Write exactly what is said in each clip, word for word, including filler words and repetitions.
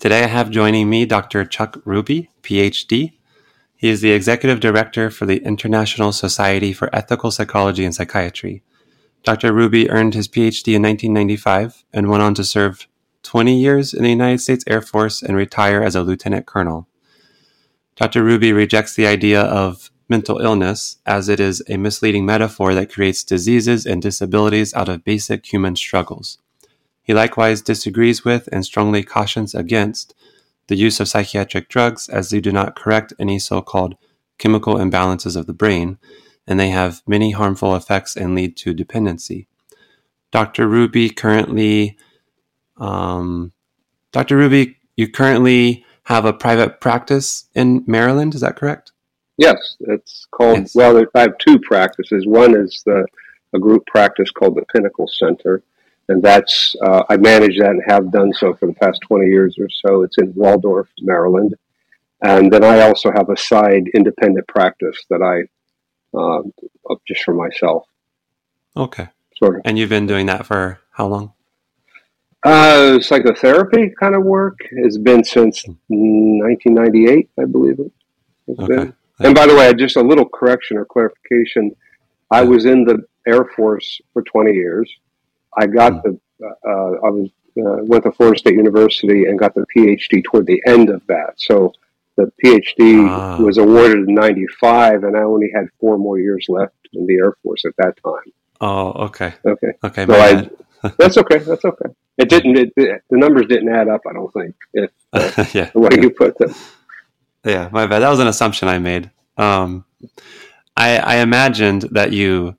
Today I have joining me Doctor Chuck Ruby, P H D. He is the Executive Director for the International Society for Ethical Psychology and Psychiatry. Doctor Ruby earned his P H D in nineteen ninety-five and went on to serve twenty years in the United States Air Force and retire as a lieutenant colonel. Doctor Ruby rejects the idea of mental illness as it is a misleading metaphor that creates diseases and disabilities out of basic human struggles. He likewise disagrees with and strongly cautions against the use of psychiatric drugs as they do not correct any so-called chemical imbalances of the brain, and they have many harmful effects and lead to dependency. Doctor Ruby currently, um, Doctor Ruby, you currently have a private practice in Maryland, is that correct? Yes, it's called, yes. well, I have two practices. One is the a group practice called the Pinnacle Center, and that's, uh, I manage that and have done so for the past twenty years or so. It's in Waldorf, Maryland. And then I also have a side independent practice that I, uh, just for myself. Okay. Sort of. And you've been doing that for how long? Uh, psychotherapy kind of work has been since nineteen ninety-eight, I believe it has Okay. been. And by the way, just a little correction or clarification. I was in the Air Force for twenty years. I got the, uh, I was, uh, went to Florida State University and got the P H D toward the end of that. So the P H D ah. was awarded in ninety-five, and I only had four more years left in the Air Force at that time. Oh, okay. Okay. Okay. So I, that's okay. That's okay. It didn't, it, it, the numbers didn't add up, I don't think, if, uh, yeah. the way you put them. Yeah, my bad. That was an assumption I made. Um, I, I imagined that you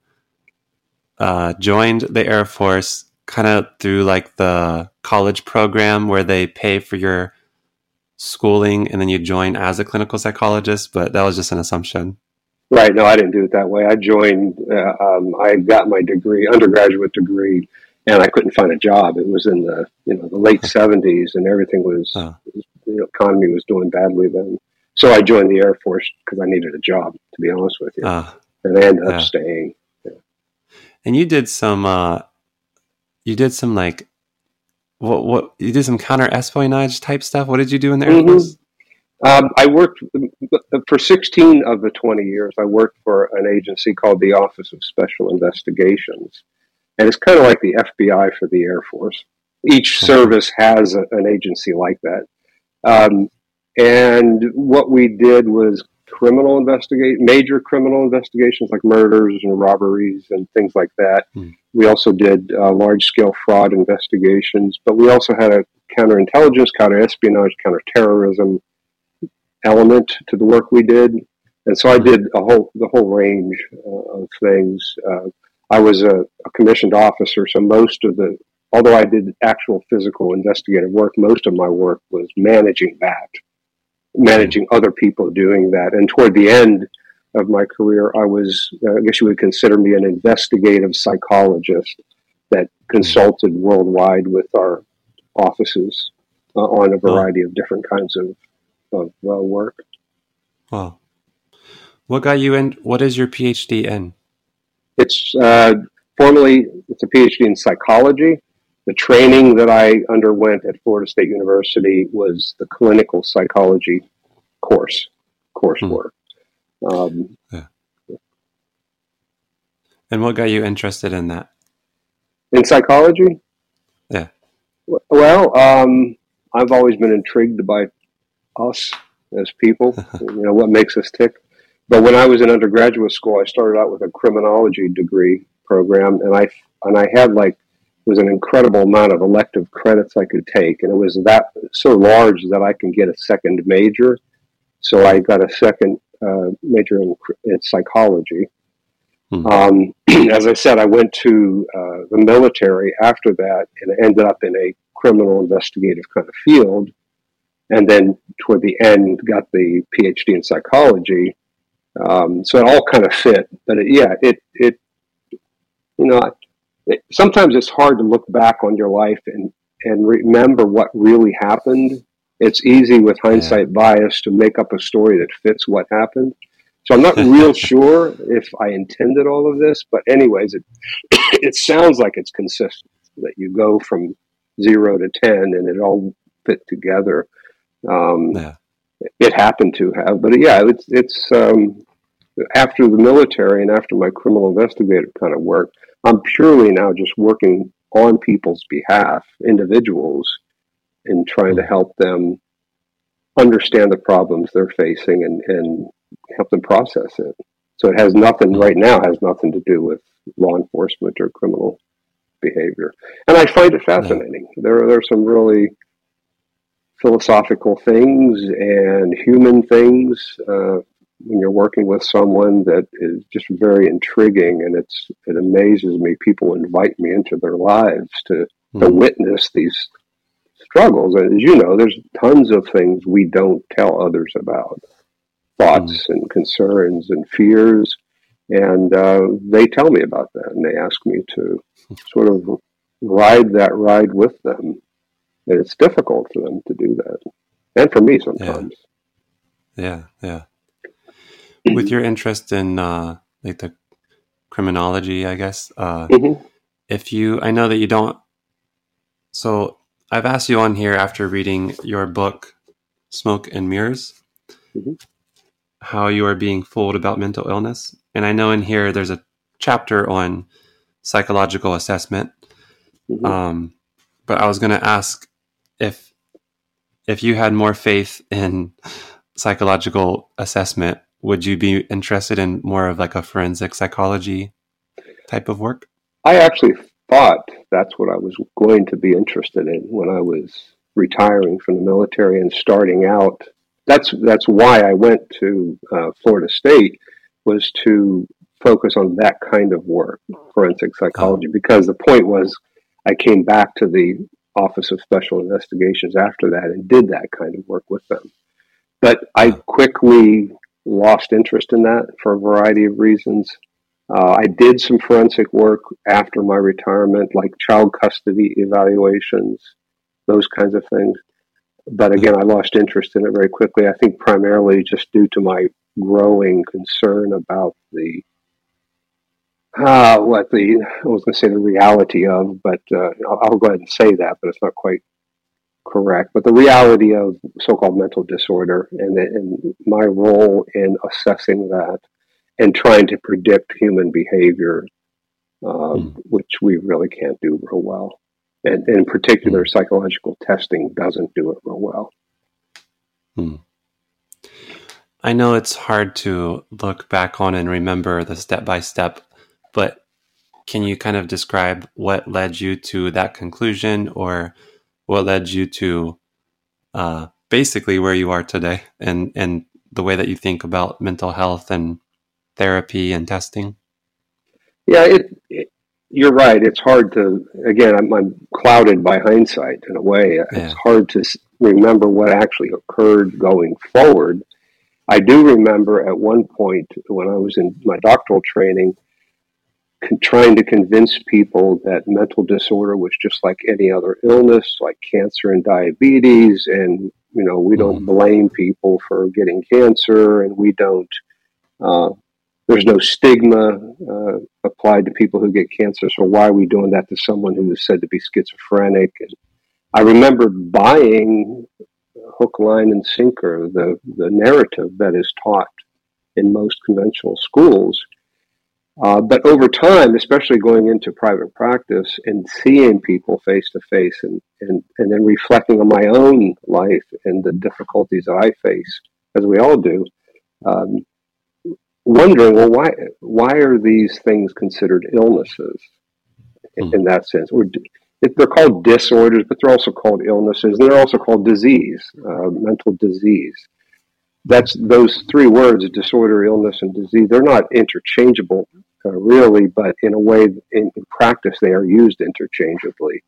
uh, joined the Air Force kind of through like the college program where they pay for your schooling and then you join as a clinical psychologist, but that was just an assumption. Right. No, I didn't do it that way. I joined, uh, um, I got my degree, undergraduate degree, and I couldn't find a job. It was in the, you know, the late seventies, and everything was, oh. the economy was doing badly then. So I joined the Air Force because I needed a job, to be honest with you. Uh, and I ended yeah. up staying. Yeah. And you did some, uh, you did some like, what, what, you did some counter espionage type stuff. What did you do in the Air Mm-hmm. Force? Um, I worked for sixteen of the twenty years. I worked for an agency called the Office of Special Investigations. And it's kind of like the F B I for the Air Force. Each service has a, an agency like that. Um, and what we did was criminal investigate, major criminal investigations like murders and robberies and things like that. Hmm. We also did uh, large-scale fraud investigations, but we also had a counterintelligence, counterespionage, counterterrorism element to the work we did. And so I did a whole the whole range uh, of things. Uh, I was a, a commissioned officer, so most of the, although I did actual physical investigative work, most of my work was managing that, managing other people doing that. And toward the end of my career, I was, uh, I guess you would consider me an investigative psychologist that consulted worldwide with our offices uh, on a variety of different kinds of, of uh, work. Wow. What got you in? What is your P H D in? It's uh, formally, it's a P H D in psychology. The training that I underwent at Florida State University was the clinical psychology course, coursework. Hmm. Um, yeah. And what got you interested in that? In psychology? Yeah. Well, um, I've always been intrigued by us as people, you know, what makes us tick. But when I was in undergraduate school, I started out with a criminology degree program, and I and I had like, it was an incredible amount of elective credits I could take, and it was that so large that I can get a second major. So I got a second uh, major in, in psychology. Hmm. Um, as I said, I went to uh, the military after that, and ended up in a criminal investigative kind of field. And then toward the end, got the P H D in psychology. Um, so it all kind of fit. But it, yeah, it, it, you know, it, sometimes it's hard to look back on your life and, and remember what really happened. It's easy with hindsight yeah. bias to make up a story that fits what happened. So I'm not real sure if I intended all of this, but anyways, it, it sounds like it's consistent, that you go from zero to ten and it all fit together. Um, Yeah. it happened to have, but yeah, it's, it's, um, after the military and after my criminal investigative kind of work, I'm purely now just working on people's behalf, individuals, and trying to help them understand the problems they're facing and, and help them process it. So it has nothing, right now, has nothing to do with law enforcement or criminal behavior. And I find it fascinating. Yeah. There, there are some really philosophical things and human things uh, when you're working with someone that is just very intriguing, and it's it amazes me. People invite me into their lives to, mm. to witness these struggles. And as you know, there's tons of things we don't tell others about, thoughts mm. and concerns and fears, and uh, they tell me about that, and they ask me to sort of ride that ride with them. And it's difficult for them to do that, and for me sometimes. Yeah, yeah. yeah. With your interest in uh, like the criminology, I guess, uh, mm-hmm. if you, I know that you don't. So I've asked you on here after reading your book, Smoke and Mirrors, mm-hmm. how you are being fooled about mental illness, and I know in here there's a chapter on psychological assessment. Mm-hmm. Um, but I was going to ask if if you had more faith in psychological assessment, would you be interested in more of like a forensic psychology type of work? I actually thought that's what I was going to be interested in when I was retiring from the military and starting out. That's that's why I went to uh, Florida State, was to focus on that kind of work, forensic psychology, oh. because the point was I came back to the Office of Special Investigations after that and did that kind of work with them. But I quickly lost interest in that for a variety of reasons. Uh, I did some forensic work after my retirement, like child custody evaluations, those kinds of things. But again, I lost interest in it very quickly, I think primarily just due to my growing concern about the Uh, what the, I was going to say the reality of, but uh, I'll, I'll go ahead and say that, but it's not quite correct. But the reality of so-called mental disorder and, and my role in assessing that and trying to predict human behavior, uh, mm. which we really can't do real well. And, and in particular, mm. psychological testing doesn't do it real well. Mm. I know it's hard to look back on and remember the step-by-step, but can you kind of describe what led you to that conclusion, or what led you to uh, basically where you are today, and, and the way that you think about mental health and therapy and testing? Yeah, it, it, you're right. It's hard to, again, I'm, I'm clouded by hindsight in a way. Yeah. It's hard to remember what actually occurred going forward. I do remember at one point when I was in my doctoral training, trying to convince people that mental disorder was just like any other illness, like cancer and diabetes, and you know we don't blame people for getting cancer, and we don't. Uh, there's no stigma uh, applied to people who get cancer, so why are we doing that to someone who is said to be schizophrenic? And I remember buying hook, line, and sinker the the narrative that is taught in most conventional schools. Uh, but over time, especially going into private practice and seeing people face to face, and and and then reflecting on my own life and the difficulties that I face, as we all do, um, wondering, well, why why are these things considered illnesses in, mm. in that sense? Or they're called disorders, but they're also called illnesses, and they're also called disease, uh, mental disease. That's those three words, disorder, illness, and disease. They're not interchangeable, uh, really, but in a way, in, in practice, they are used interchangeably.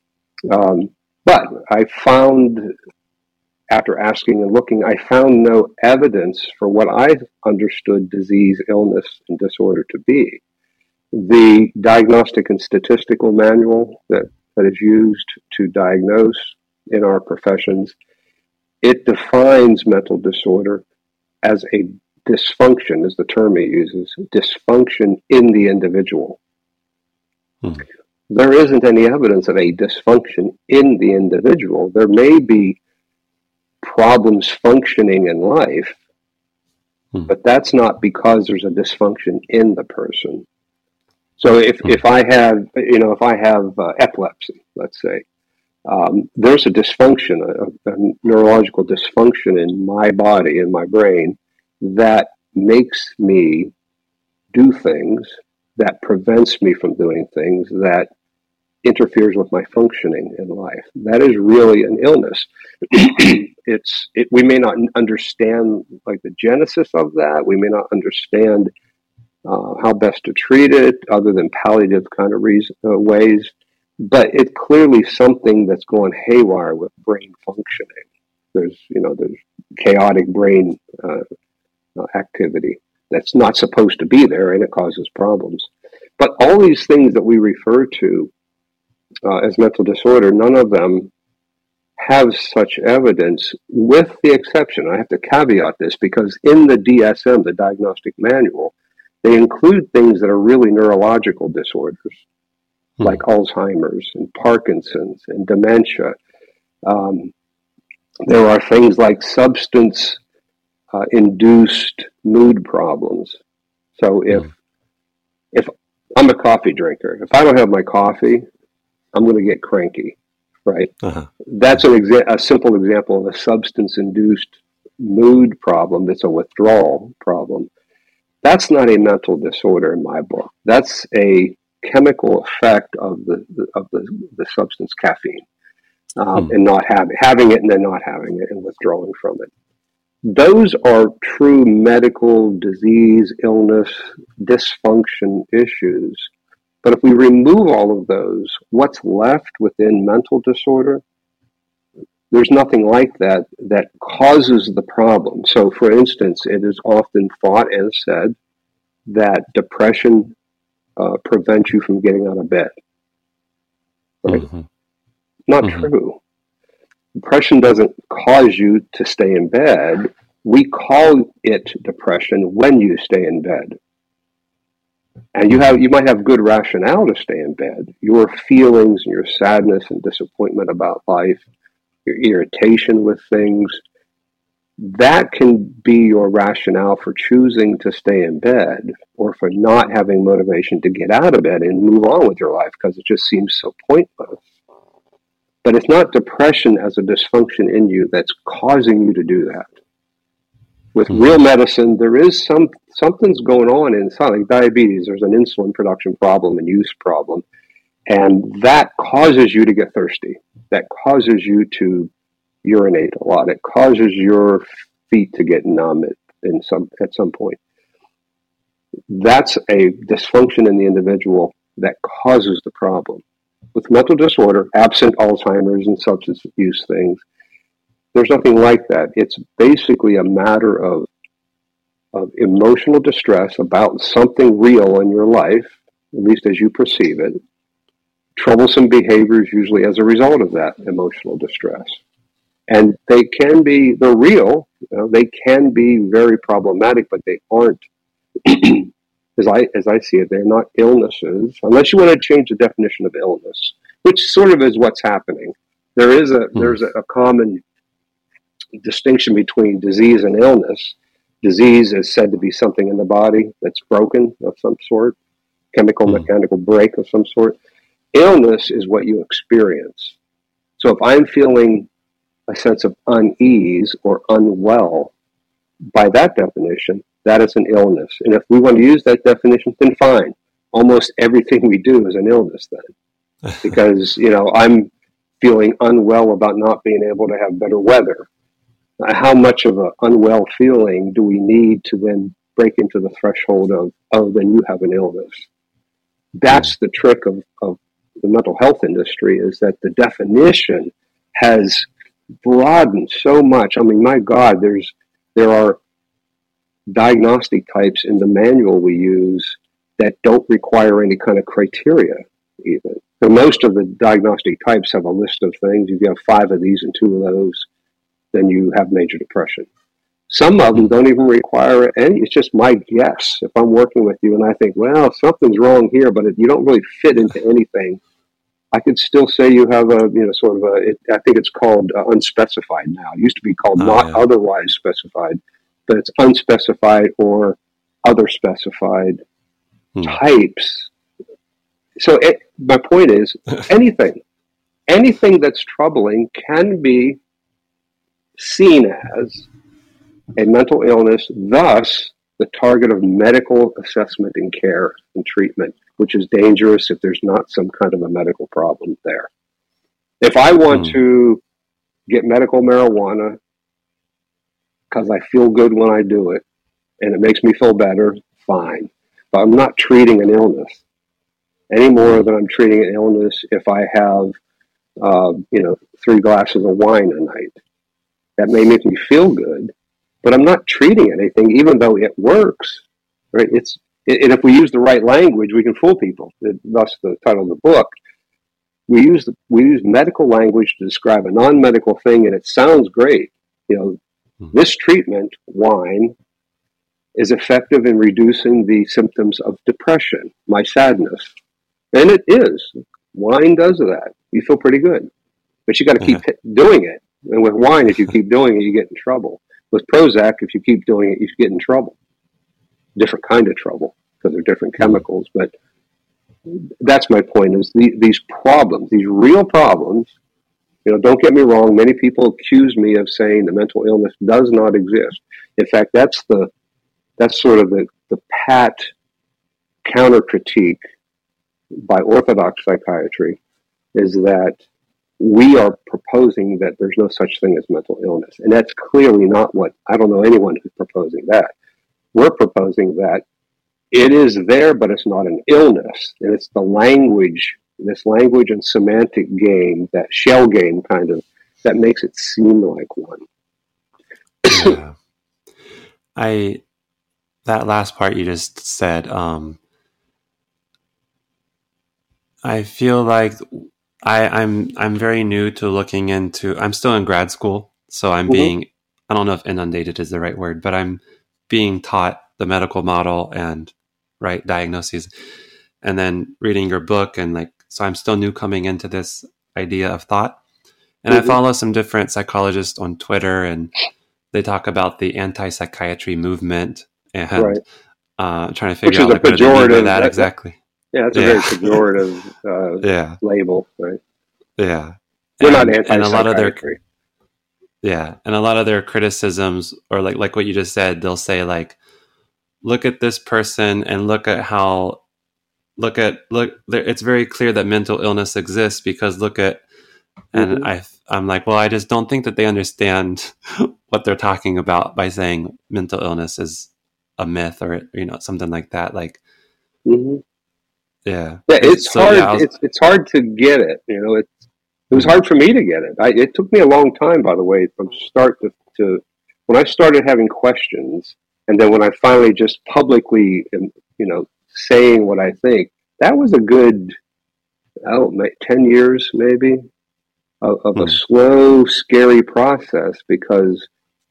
Um, but I found, after asking and looking, I found no evidence for what I understood disease, illness, and disorder to be. The Diagnostic and Statistical Manual that, that is used to diagnose in our professions, it defines mental disorder as a dysfunction, is the term it uses, dysfunction in the individual. Hmm. there isn't any evidence of a dysfunction in the individual. There may be problems functioning in life, hmm. but that's not because there's a dysfunction in the person. So if, hmm. if I have, you know, if I have uh, epilepsy, let's say, um, there's a dysfunction, a, a neurological dysfunction in my body, in my brain, that makes me do things, that prevents me from doing things, that interferes with my functioning in life. That is really an illness. it's it, we may not understand like the genesis of that. We may not understand uh, how best to treat it, other than palliative kind of reason, uh, ways. But it's clearly something that's going haywire with brain functioning. There's you know there's chaotic brain uh, uh, activity that's not supposed to be there, and it causes problems. But all these things that we refer to Uh, as mental disorder, none of them have such evidence, with the exception, I have to caveat this, because in the D S M, the Diagnostic Manual, they include things that are really neurological disorders, hmm. like Alzheimer's and Parkinson's and dementia. Um, there are things like substance-induced uh, mood problems. So if hmm. if I'm a coffee drinker, if I don't have my coffee, I'm going to get cranky, right? Uh-huh. That's an exa- a simple example of a substance-induced mood problem. That's a withdrawal problem. That's not a mental disorder in my book. That's a chemical effect of the, the of the, the substance caffeine, um, hmm. and not having having it and then not having it and withdrawing from it. Those are true medical disease, illness, dysfunction issues. But if we remove all of those, what's left within mental disorder? There's nothing like that that causes the problem. So, for instance, it is often thought and said that depression uh, prevents you from getting out of bed. Right? Mm-hmm. Not mm-hmm. true. Depression doesn't cause you to stay in bed. We call it depression when you stay in bed. And you have you might have good rationale to stay in bed. Your feelings and your sadness and disappointment about life, your irritation with things, that can be your rationale for choosing to stay in bed, or for not having motivation to get out of bed and move on with your life because it just seems so pointless. But it's not depression as a dysfunction in you that's causing you to do that. With real medicine, there is some something's going on inside, like diabetes. There's an insulin production problem and use problem, and that causes you to get thirsty. That causes you to urinate a lot. It causes your feet to get numb at, in some at some point. That's a dysfunction in the individual that causes the problem. With mental disorder, absent Alzheimer's and substance use things, there's nothing like that. It's basically a matter of of emotional distress about something real in your life, at least as you perceive it. Troublesome behaviors usually as a result of that emotional distress. And they can be, they're real, you know, they can be very problematic, but they aren't, as I as I see it, they're not illnesses, unless you want to change the definition of illness, which sort of is what's happening. There is a, hmm. there's a, a common distinction between disease and illness. Disease is said to be something in the body that's broken of some sort, chemical, mm. mechanical break of some sort. Illness is what you experience. So if I'm feeling a sense of unease or unwell, by that definition, that is an illness. And if we want to use that definition, then fine. Almost everything we do is an illness then. Because, you know, I'm feeling unwell about not being able to have better weather. How much of an unwell feeling do we need to then break into the threshold of, oh, then you have an illness? That's the trick of, of the mental health industry, is that the definition has broadened so much. I mean, my God, there's there are diagnostic types in the manual we use that don't require any kind of criteria even. So most of the diagnostic types have a list of things. If you have five of these and two of those, then you have major depression. Some of them don't even require any. It's just my guess. If I'm working with you and I think, well, something's wrong here, but you don't really fit into anything, I could still say you have a, you know, sort of a, it, I think it's called uh, unspecified now. It used to be called Oh, not yeah. otherwise specified, but it's unspecified or other specified Hmm. types. So it, my point is anything, anything that's troubling can be seen as a mental illness, thus the target of medical assessment and care and treatment, which is dangerous if there's not some kind of a medical problem there. If I want Hmm. to get medical marijuana because I feel good when I do it and it makes me feel better, fine. But I'm not treating an illness any more than I'm treating an illness if I have, uh, you know, three glasses of wine a night. That may make me feel good, but I'm not treating anything, even though it works. Right? It's and if we use the right language, we can fool people. Thus, the title of the book. We use we use medical language to describe a non-medical thing, and it sounds great. You know, Hmm. this treatment, wine, is effective in reducing the symptoms of depression, my sadness, and it is. Wine does that. You feel pretty good, but you got to keep Yeah. doing it. And with wine, if you keep doing it, you get in trouble. With Prozac, if you keep doing it, you get in trouble. Different kind of trouble because they're different chemicals. But that's my point: is the, these problems, these real problems. You know, don't get me wrong. Many people accuse me of saying the mental illness does not exist. In fact, that's the that's sort of the the pat counter critique by orthodox psychiatry is that we are proposing that there's no such thing as mental illness. And that's clearly not what, I don't know anyone who's proposing that. We're proposing that it is there, but it's not an illness. And it's the language, this language and semantic game, that shell game kind of, that makes it seem like one. Yeah. I, that last part you just said, um, I feel like I, I'm I'm very new to looking into. I'm still in grad school, so I'm Mm-hmm. being. I don't know if inundated is the right word, but I'm being taught the medical model and right diagnoses, and then reading your book and like. So I'm still new coming into this idea of thought, and Mm-hmm. I follow some different psychologists on Twitter, and they talk about the anti-psychiatry movement, and Right. uh, trying to Which figure is out a like what do they mean by pejorative. that That, that, exactly. yeah, it's a Yeah. very pejorative uh, Yeah, label, right? yeah. We're not And and a lot of their anti-psychiatry. yeah, and a lot of their criticisms, or like like what you just said, they'll say like, look at this person and look at how look at look. It's very clear that mental illness exists because look at, and Mm-hmm. I I'm like, well, I just don't think that they understand what they're talking about by saying mental illness is a myth or you know something like that. Like, Mm-hmm. yeah, Yeah, Is- it's so hard. yeah, I was, It's it's hard to get it. You know, it's it was Mhm. hard for me to get it. I, it took me a long time, by the way, from start to, to when I started having questions, and then when I finally just publicly, am, you know, saying what I think. That was a good, oh, ma- ten years maybe of, of a Mhm. slow, scary process because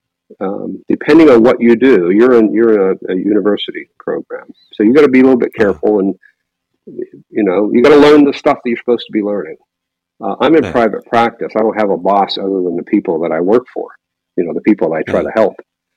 um, depending on what you do, you're in you're in a, a university program, so you got to be a little bit uh, careful and you know you got to learn the stuff that you're supposed to be learning. Uh, I'm in yeah, private practice. I don't have a boss other than the people that I work for, you know, the people I try yeah, to help.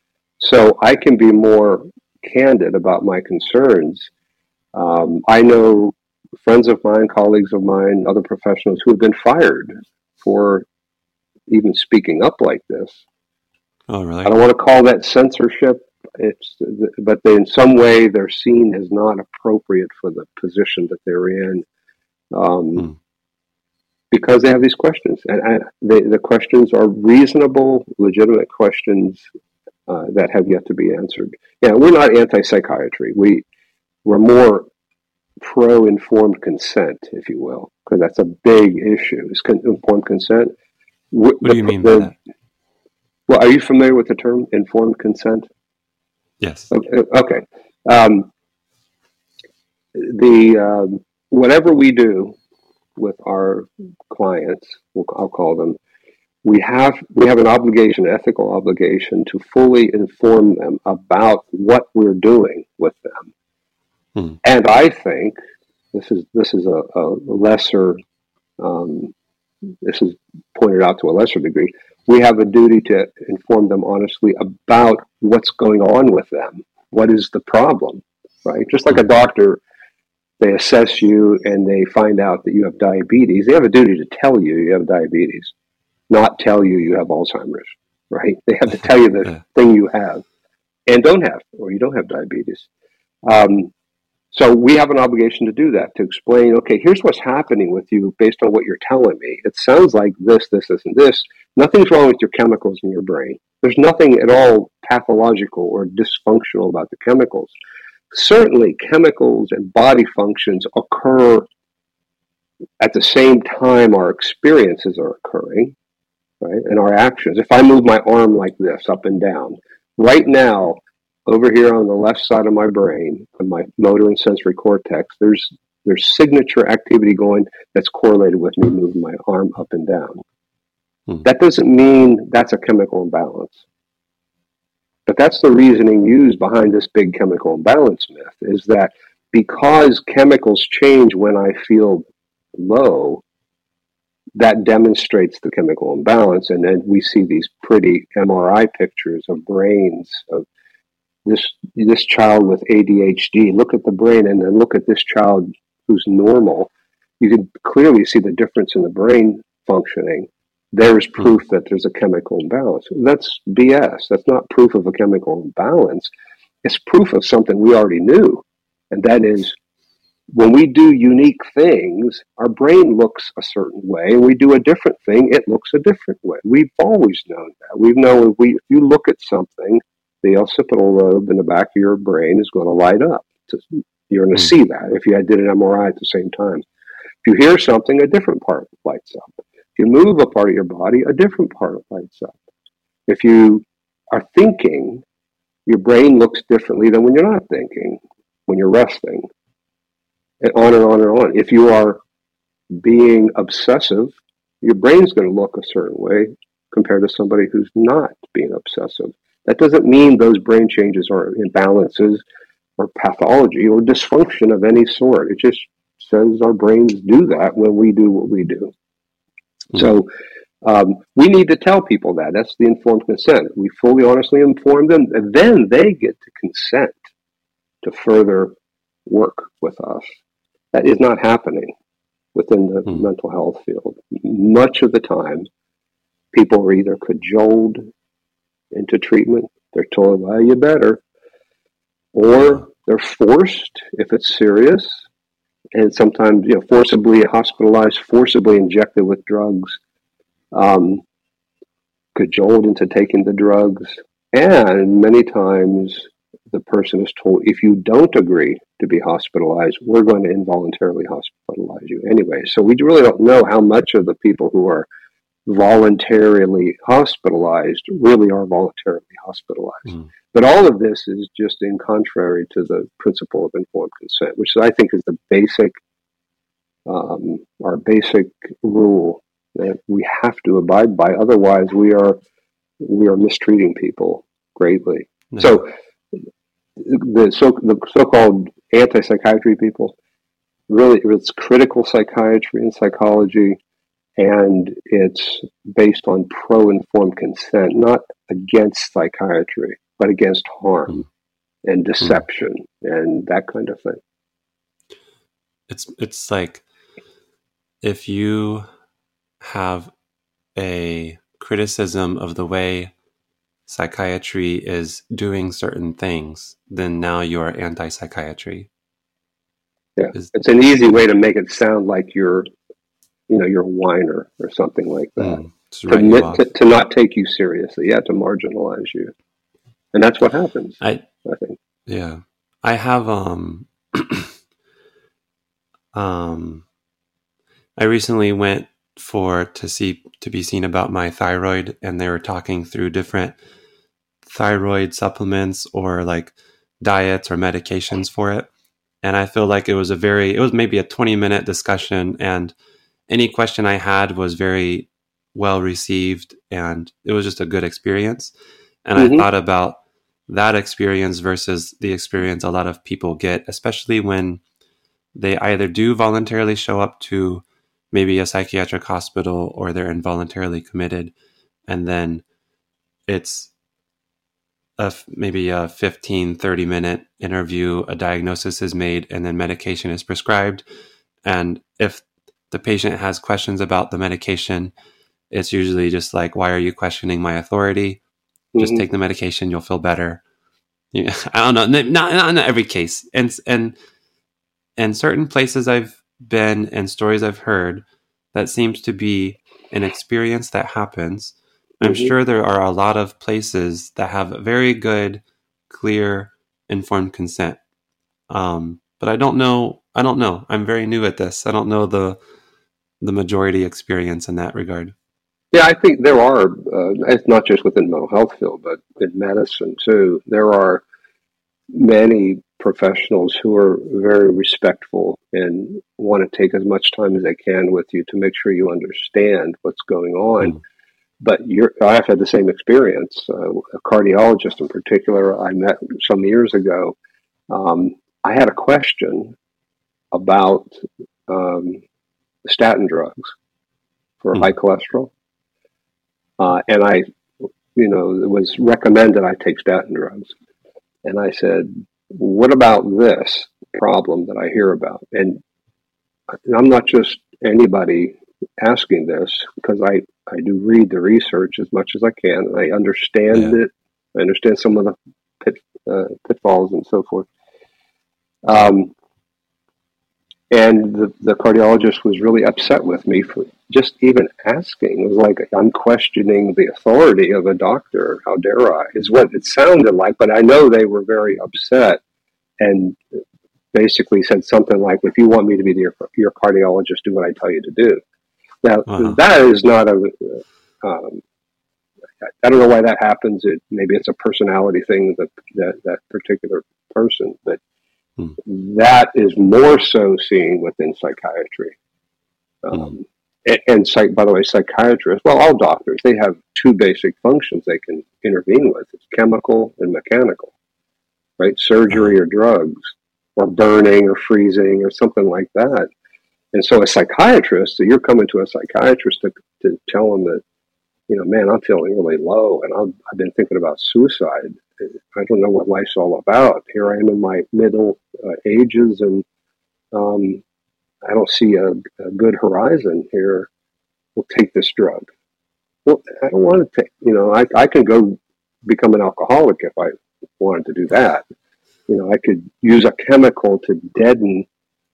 So I can be more candid about my concerns. Um, I know friends of mine, colleagues of mine, other professionals who have been fired for even speaking up like this. oh I really? don't want to call that censorship. It's, but they, in some way, they're seen as not appropriate for the position that they're in. Um, Hmm. Because they have these questions, and, and they, the questions are reasonable, legitimate questions uh, that have yet to be answered. Yeah, we're not anti-psychiatry. We we're more pro-informed consent, if you will, because that's a big issue. Is con- informed consent? W- What do you the, mean by the, that? well, are you familiar with the term informed consent? Yes. Okay. okay. Um, the um, whatever we do with our clients, I'll call them. We have we have an obligation, an ethical obligation, to fully inform them about what we're doing with them. Hmm. And I think this is this is a, a lesser um, this is pointed out to a lesser degree, we have a duty to inform them honestly about what's going on with them. What is the problem, right? Just like a doctor, they assess you and they find out that you have diabetes. They have a duty to tell you you have diabetes, not tell you you have Alzheimer's, right? They have to tell you the yeah. thing you have and don't have, or you don't have diabetes. Um, so we have an obligation to do that, to explain, okay, here's what's happening with you based on what you're telling me. It sounds like this, this, this, and this. Nothing's wrong with your chemicals in your brain. There's nothing at all pathological or dysfunctional about the chemicals. Certainly, chemicals and body functions occur at the same time our experiences are occurring, right? And our actions. If I move my arm like this, up and down, right now, over here on the left side of my brain, on my motor and sensory cortex, there's there's signature activity going that's correlated with me moving my arm up and down. Hmm. That doesn't mean that's a chemical imbalance. But that's the reasoning used behind this big chemical imbalance myth, is that because chemicals change when I feel low, that demonstrates the chemical imbalance. And then we see these pretty M R I pictures of brains of this this child with A D H D. Look at the brain and then look at this child who's normal. You can clearly see the difference in the brain functioning. There's proof that there's a chemical imbalance. That's B S. That's not proof of a chemical imbalance. It's proof of something we already knew. And that is, when we do unique things, our brain looks a certain way, and we do a different thing, it looks a different way. We've always known that. We've known if, we, if you look at something, the occipital lobe in the back of your brain is going to light up. You're going to see that if you did an M R I at the same time. If you hear something, a different part lights up. If you move a part of your body, a different part lights up. If you are thinking, your brain looks differently than when you're not thinking, when you're resting, and on and on and on. If you are being obsessive, your brain's going to look a certain way compared to somebody who's not being obsessive. That doesn't mean those brain changes are imbalances or pathology or dysfunction of any sort. It just says our brains do that when we do what we do. Mm-hmm. So um, we need to tell people that. That's the informed consent. We fully, honestly inform them, and then they get to consent to further work with us. That is not happening within the mm-hmm. mental health field. Much of the time, people are either cajoled into treatment, they're told, well, you better, or they're forced, if it's serious, and sometimes, you know, forcibly hospitalized, forcibly injected with drugs, um, cajoled into taking the drugs, and many times the person is told, if you don't agree to be hospitalized, we're going to involuntarily hospitalize you anyway. So we really don't know how much of the people who are voluntarily hospitalized really are voluntarily hospitalized. Mm. But all of this is just in contrary to the principle of informed consent, which I think is the basic, um, our basic rule that we have to abide by. Otherwise, we are we are mistreating people greatly. No. So the so the so-called anti-psychiatry people, really, it's critical psychiatry and psychology. And it's based on pro-informed consent, not against psychiatry, but against harm mm. and deception mm. and that kind of thing. It's it's like if you have a criticism of the way psychiatry is doing certain things, then now you are anti-psychiatry. Yeah, is, it's an easy way to make it sound like you're you know, you're a whiner or something like that. Mm, to, to, to, to not take you seriously. Yeah, to marginalize you. And that's what happens, I, I think. Yeah. I have, um, um, I recently went for, to see, to be seen about my thyroid, and they were talking through different thyroid supplements or like diets or medications for it. And I feel like it was a very, it was maybe a twenty minute discussion, and any question I had was very well received, and it was just a good experience. And mm-hmm. I thought about that experience versus the experience a lot of people get, especially when they either do voluntarily show up to maybe a psychiatric hospital or they're involuntarily committed, and then it's a, maybe a fifteen, thirty minute interview, a diagnosis is made, and then medication is prescribed. And if the patient has questions about the medication, it's usually just like, why are you questioning my authority? Just mm-hmm. take the medication, you'll feel better. Yeah, I don't know, not, not in every case. And, and, and certain places I've been and stories I've heard, that seems to be an experience that happens. I'm mm-hmm. sure there are a lot of places that have very good, clear, informed consent. Um, but I don't know. I don't know. I'm very new at this. I don't know the the majority experience in that regard. Yeah, I think there are. Uh, it's not just within the mental health field, but in medicine too. There are many professionals who are very respectful and want to take as much time as they can with you to make sure you understand what's going on. Mm. But you're, I've had the same experience. Uh, a cardiologist in particular I met some years ago. Um, I had a question about um, statin drugs for mm. high cholesterol. Uh, and I, you know, it was recommended I take statin drugs. And I said, what about this problem that I hear about? And I'm not just anybody asking this, because I, I do read the research as much as I can. And I understand yeah. it. I understand some of the pit, uh, pitfalls and so forth. Um, and the, the cardiologist was really upset with me for just even asking. It was like, I'm questioning the authority of a doctor. How dare I, is what it sounded like. But I know they were very upset and basically said something like, if you want me to be your, your cardiologist, do what I tell you to do. Now, uh-huh. that is not a, um, I don't know why that happens. It, maybe it's a personality thing, that, that, that particular person, but hmm. that is more so seen within psychiatry. Um, hmm. And, and psych, by the way, psychiatrists, well, all doctors, they have two basic functions they can intervene with. It's chemical and mechanical, right? Surgery or drugs or burning or freezing or something like that. And so a psychiatrist, so you're coming to a psychiatrist to, to tell them that, you know, man, I'm feeling really low and I'm, I've been thinking about suicide. I don't know what life's all about. Here I am in my middle uh, ages and um, I don't see a, a good horizon here. We'll take this drug. Well, I don't want to take, you know, I, I can go become an alcoholic if I wanted to do that. You know, I could use a chemical to deaden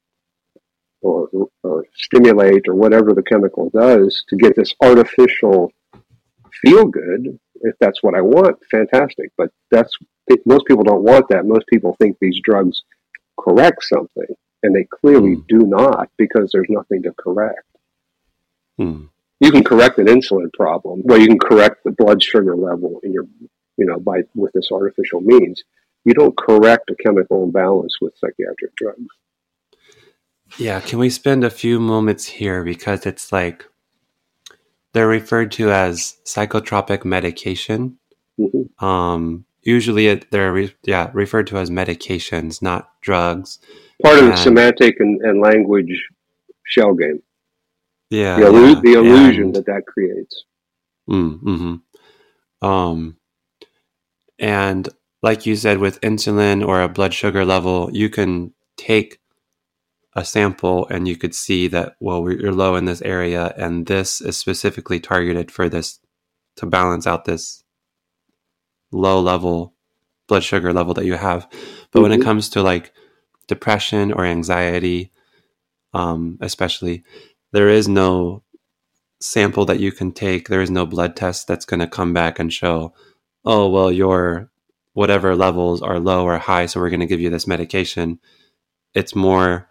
or, or stimulate or whatever the chemical does to get this artificial feel good. If that's what I want, fantastic. But that's, most people don't want that. Most people think these drugs correct something, and they clearly mm. do not, because there's nothing to correct. Mm. You can correct an insulin problem. Well, you can correct the blood sugar level in your, you know, by with this artificial means. You don't correct a chemical imbalance with psychiatric drugs. Yeah, can we spend a few moments here, because it's like they're referred to as psychotropic medication. Mm-hmm. Um, usually, it, they're re- yeah referred to as medications, not drugs. Part and, of the semantic and, and language shell game. Yeah, the, illu- yeah. the illusion and, that that creates. Mm-hmm. Um, and like you said, with insulin or a blood sugar level, you can take a sample and you could see that, well, you're low in this area, and this is specifically targeted for this, to balance out this low level blood sugar level that you have. But mm-hmm. when it comes to like depression or anxiety, um, especially, there is no sample that you can take. There is no blood test that's going to come back and show, oh, well, your whatever levels are low or high, so we're going to give you this medication. It's more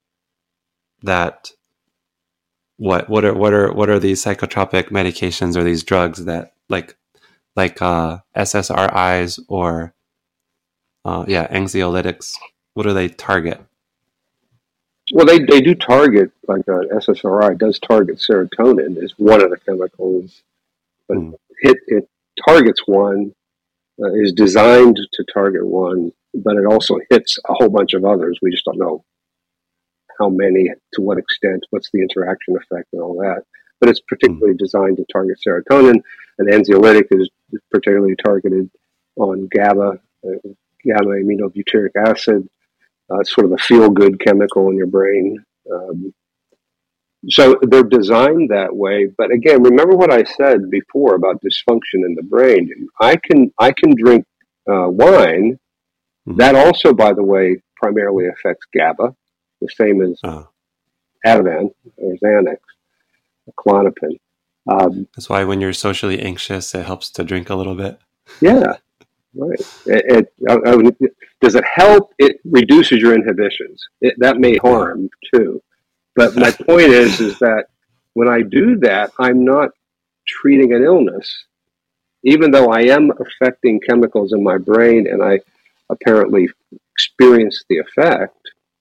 that what what are what are what are these psychotropic medications or these drugs that like like uh, S S R Is or uh, yeah anxiolytics? What do they target? Well, they they do target, like uh, S S R I does target serotonin is one of the chemicals, but mm. it it targets one, uh, is designed to target one, but it also hits a whole bunch of others. We just don't know how many, to what extent, what's the interaction effect and all that. But it's particularly designed to target serotonin, and anxiolytic is particularly targeted on GABA, uh, gamma aminobutyric acid, uh, sort of a feel-good chemical in your brain. Um, so they're designed that way. But again, remember what I said before about dysfunction in the brain. I can I can drink uh, wine. Mm-hmm. That also, by the way, primarily affects GABA, the same as uh-huh. Ativan or Xanax, Klonopin. Um, That's why when you're socially anxious, it helps to drink a little bit. Yeah, right. It, it, I, I, does it help? It reduces your inhibitions. It, that may harm too. But my point is, is that when I do that, I'm not treating an illness, even though I am affecting chemicals in my brain and I apparently experience the effect.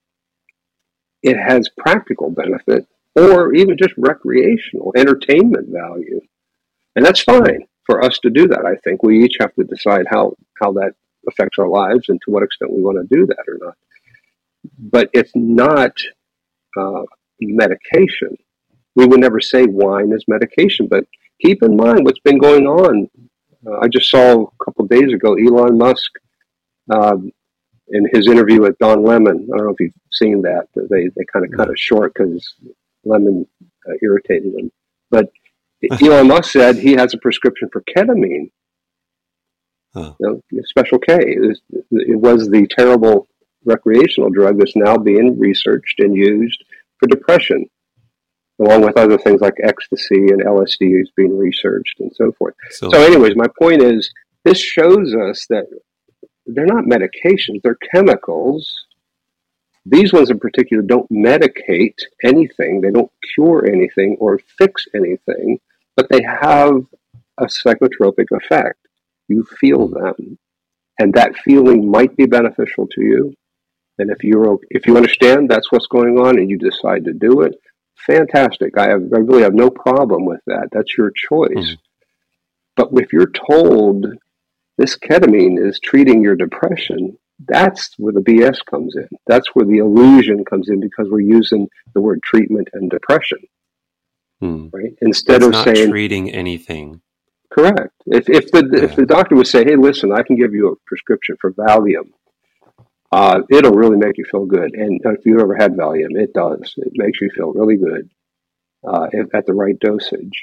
It has practical benefit or even just recreational entertainment value. And that's fine for us to do that. I think we each have to decide how, how that affects our lives and to what extent we want to do that or not. But it's not uh, medication. We would never say wine is medication, but keep in mind what's been going on. Uh, I just saw a couple of days ago, Elon Musk, um, in his interview with Don Lemon. I don't know if you've seen that. They they kind of cut it short because Lemon uh, irritated him. But Elon Musk said he has a prescription for ketamine, huh. you know, Special K. It was, it was the terrible recreational drug that's now being researched and used for depression, along with other things like ecstasy and L S D is being researched and so forth. So, so anyways, my point is, this shows us that they're not medications, they're chemicals. These ones in particular don't medicate anything, they don't cure anything or fix anything, but they have a psychotropic effect. You feel them, and that feeling might be beneficial to you. And if you're if you understand that's what's going on and you decide to do it, fantastic. I have I really have no problem with that. That's your choice. Mm-hmm. But if you're told this ketamine is treating your depression, that's where the B S comes in. That's where the illusion comes in because we're using the word treatment and depression. Hmm. Right? Instead it's of not saying treating anything. Correct. If if the yeah. if the doctor would say, "Hey, listen, I can give you a prescription for Valium. Uh, it'll really make you feel good." And if you've ever had Valium, it does. It makes you feel really good uh, if, at the right dosage.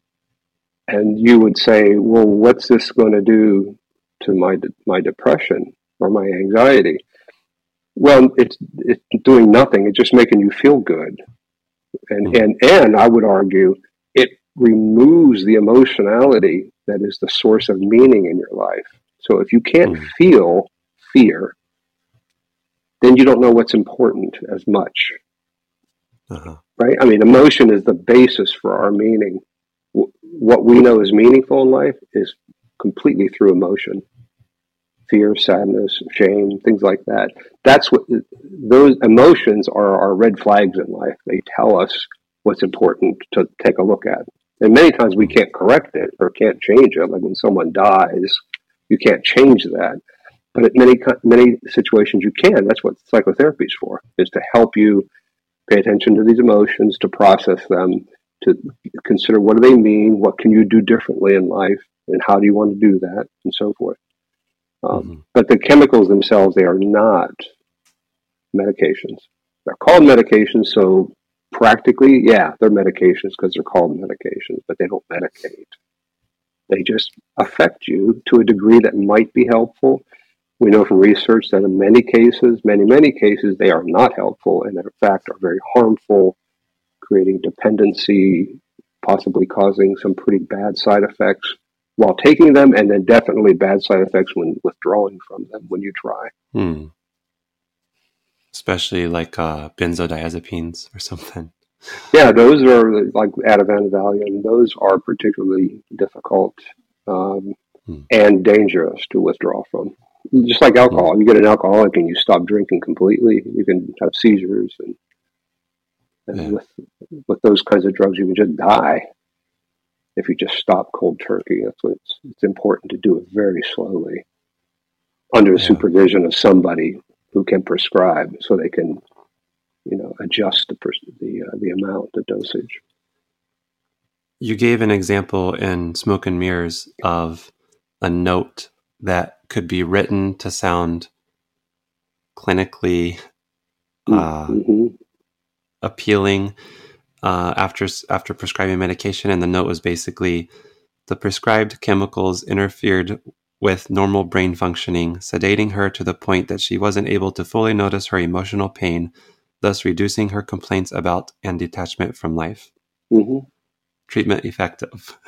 And you would say, "Well, what's this going to do to my de- my depression or my anxiety?" Well, it's it's doing nothing. It's just making you feel good. And mm. and and I would argue it removes the emotionality that is the source of meaning in your life. So if you can't mm. feel fear, then you don't know what's important as much. Uh-huh. Right? I mean, emotion is the basis for our meaning. What we know is meaningful in life is completely through emotion. Fear, sadness, shame, things like that. That's what those emotions are, our red flags in life. They tell us what's important to take a look at. And many times we can't correct it or can't change it. Like when someone dies, you can't change that. But in many many situations you can. That's what psychotherapy is for, is to help you pay attention to these emotions, to process them, to consider what do they mean, what can you do differently in life, and how do you want to do that, and so forth. Um, mm-hmm. But the chemicals themselves, they are not medications. They're called medications, so practically, yeah, they're medications because they're called medications, but they don't medicate. They just affect you to a degree that might be helpful. We know from research that in many cases, many, many cases, they are not helpful and in fact are very harmful, creating dependency, possibly causing some pretty bad side effects while taking them, and then definitely bad side effects when withdrawing from them when you try. Hmm. Especially like uh, benzodiazepines or something. Yeah, those are like Ativan, Valium. Those are particularly difficult um, hmm. and dangerous to withdraw from. Just like alcohol. Hmm. You get an alcoholic and you stop drinking completely, you can have seizures. And, and yeah. with, with those kinds of drugs, you can just die if you just stop cold turkey. That's what it's, it's important to do it very slowly under the yeah. supervision of somebody who can prescribe so they can you know, adjust the the uh, the amount, the dosage. You gave an example in Smoke and Mirrors of a note that could be written to sound clinically uh, mm-hmm. appealing uh, after after prescribing medication, and the note was basically the prescribed chemicals interfered with normal brain functioning, sedating her to the point that she wasn't able to fully notice her emotional pain, thus reducing her complaints about and detachment from life. Mm-hmm. Treatment effective.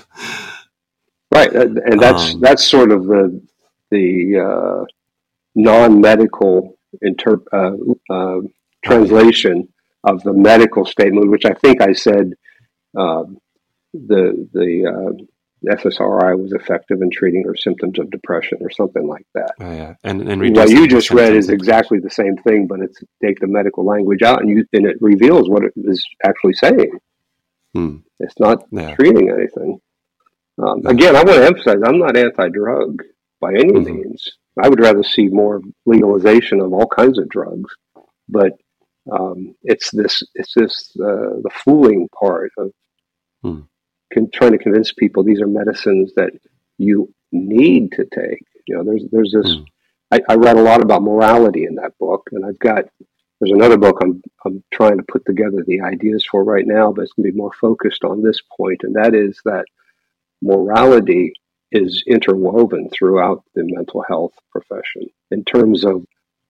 Right, and that's um, that's sort of the the uh, non-medical inter- uh, uh, translation of the medical statement, which I think I said uh, the the uh, F S R I was effective in treating her symptoms of depression or something like that. Oh, yeah, and and what you just read is exactly the same thing, but it's take the medical language out and you and it reveals what it is actually saying. Hmm. It's not yeah. treating anything. Um, again, I want to emphasize, I'm not anti-drug by any mm-hmm. means. I would rather see more legalization of all kinds of drugs, but um, it's this, it's this, uh, the fooling part of hmm. con- trying to convince people these are medicines that you need to take. You know, there's, there's this, hmm. I, I read a lot about morality in that book, and I've got, there's another book I'm, I'm trying to put together the ideas for right now, but it's going to be more focused on this point, and that is that morality is interwoven throughout the mental health profession in terms of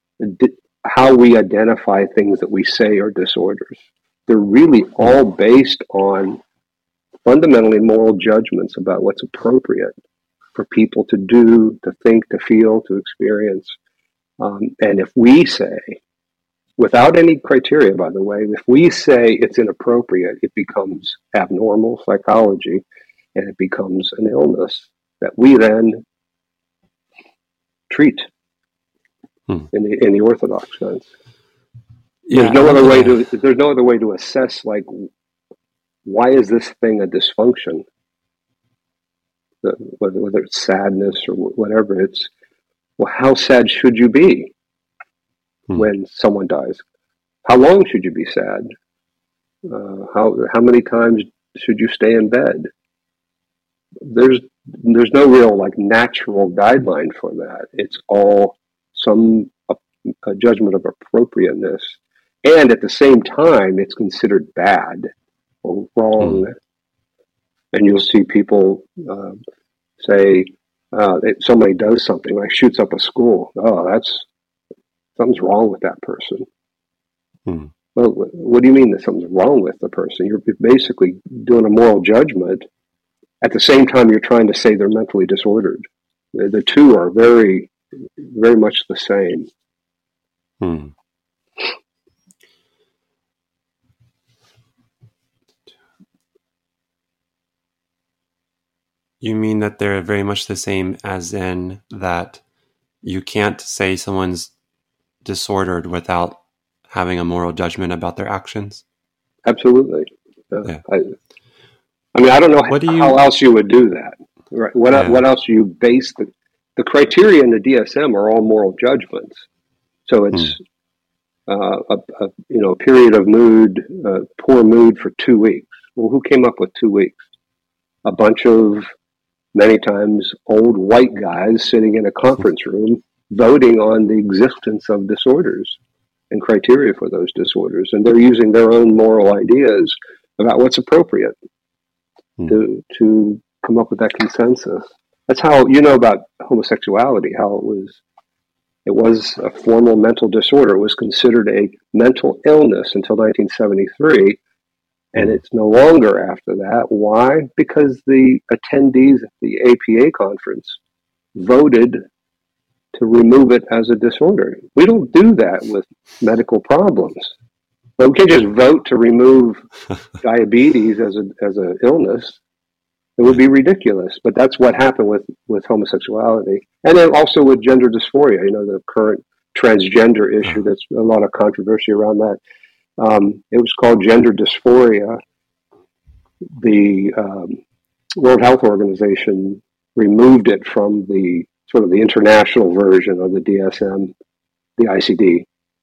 how we identify things that we say are disorders. They're really all based on fundamentally moral judgments about what's appropriate for people to do, to think, to feel, to experience. Um, and if we say, without any criteria, by the way, if we say it's inappropriate, it becomes abnormal psychology. And it becomes an illness that we then treat hmm. in the in the orthodox sense. Yeah, there's no other way to there's no other way to assess like why is this thing a dysfunction? The, whether whether it's sadness or whatever, it's well, how sad should you be hmm. when someone dies? How long should you be sad? Uh, how how many times should you stay in bed? There's there's no real like natural guideline for that. It's all some a, a judgment of appropriateness, and at the same time, it's considered bad or wrong. Mm. And you'll see people uh, say uh, if somebody does something like shoots up a school. Oh, that's something's wrong with that person. Mm. Well, what do you mean that something's wrong with the person? You're basically doing a moral judgment. At the same time, you're trying to say they're mentally disordered. The, the two are very, very much the same. Hmm. You mean that they're very much the same as in that you can't say someone's disordered without having a moral judgment about their actions? Absolutely. Uh, yeah. I, I mean, I don't know how, do you, how else you would do that. Right? What yeah. what else do you base the the criteria in the D S M are all moral judgments. So it's hmm. uh, a, a you know a period of mood, uh, poor mood for two weeks. Well, who came up with two weeks? A bunch of many times old white guys sitting in a conference room voting on the existence of disorders and criteria for those disorders, and they're using their own moral ideas about what's appropriate. To to come up with that consensus. That's how you know about homosexuality. How it was, it was a formal mental disorder. It was considered a mental illness until nineteen seventy-three, and it's no longer after that. Why? Because the attendees at the A P A conference voted to remove it as a disorder. We don't do that with medical problems. But we can't just vote to remove diabetes as a as an illness. It would be ridiculous. But that's what happened with, with homosexuality. And then also with gender dysphoria, you know, the current transgender issue. That's a lot of controversy around that. Um, it was called gender dysphoria. The um, World Health Organization removed it from the sort of the international version of the D S M, the I C D.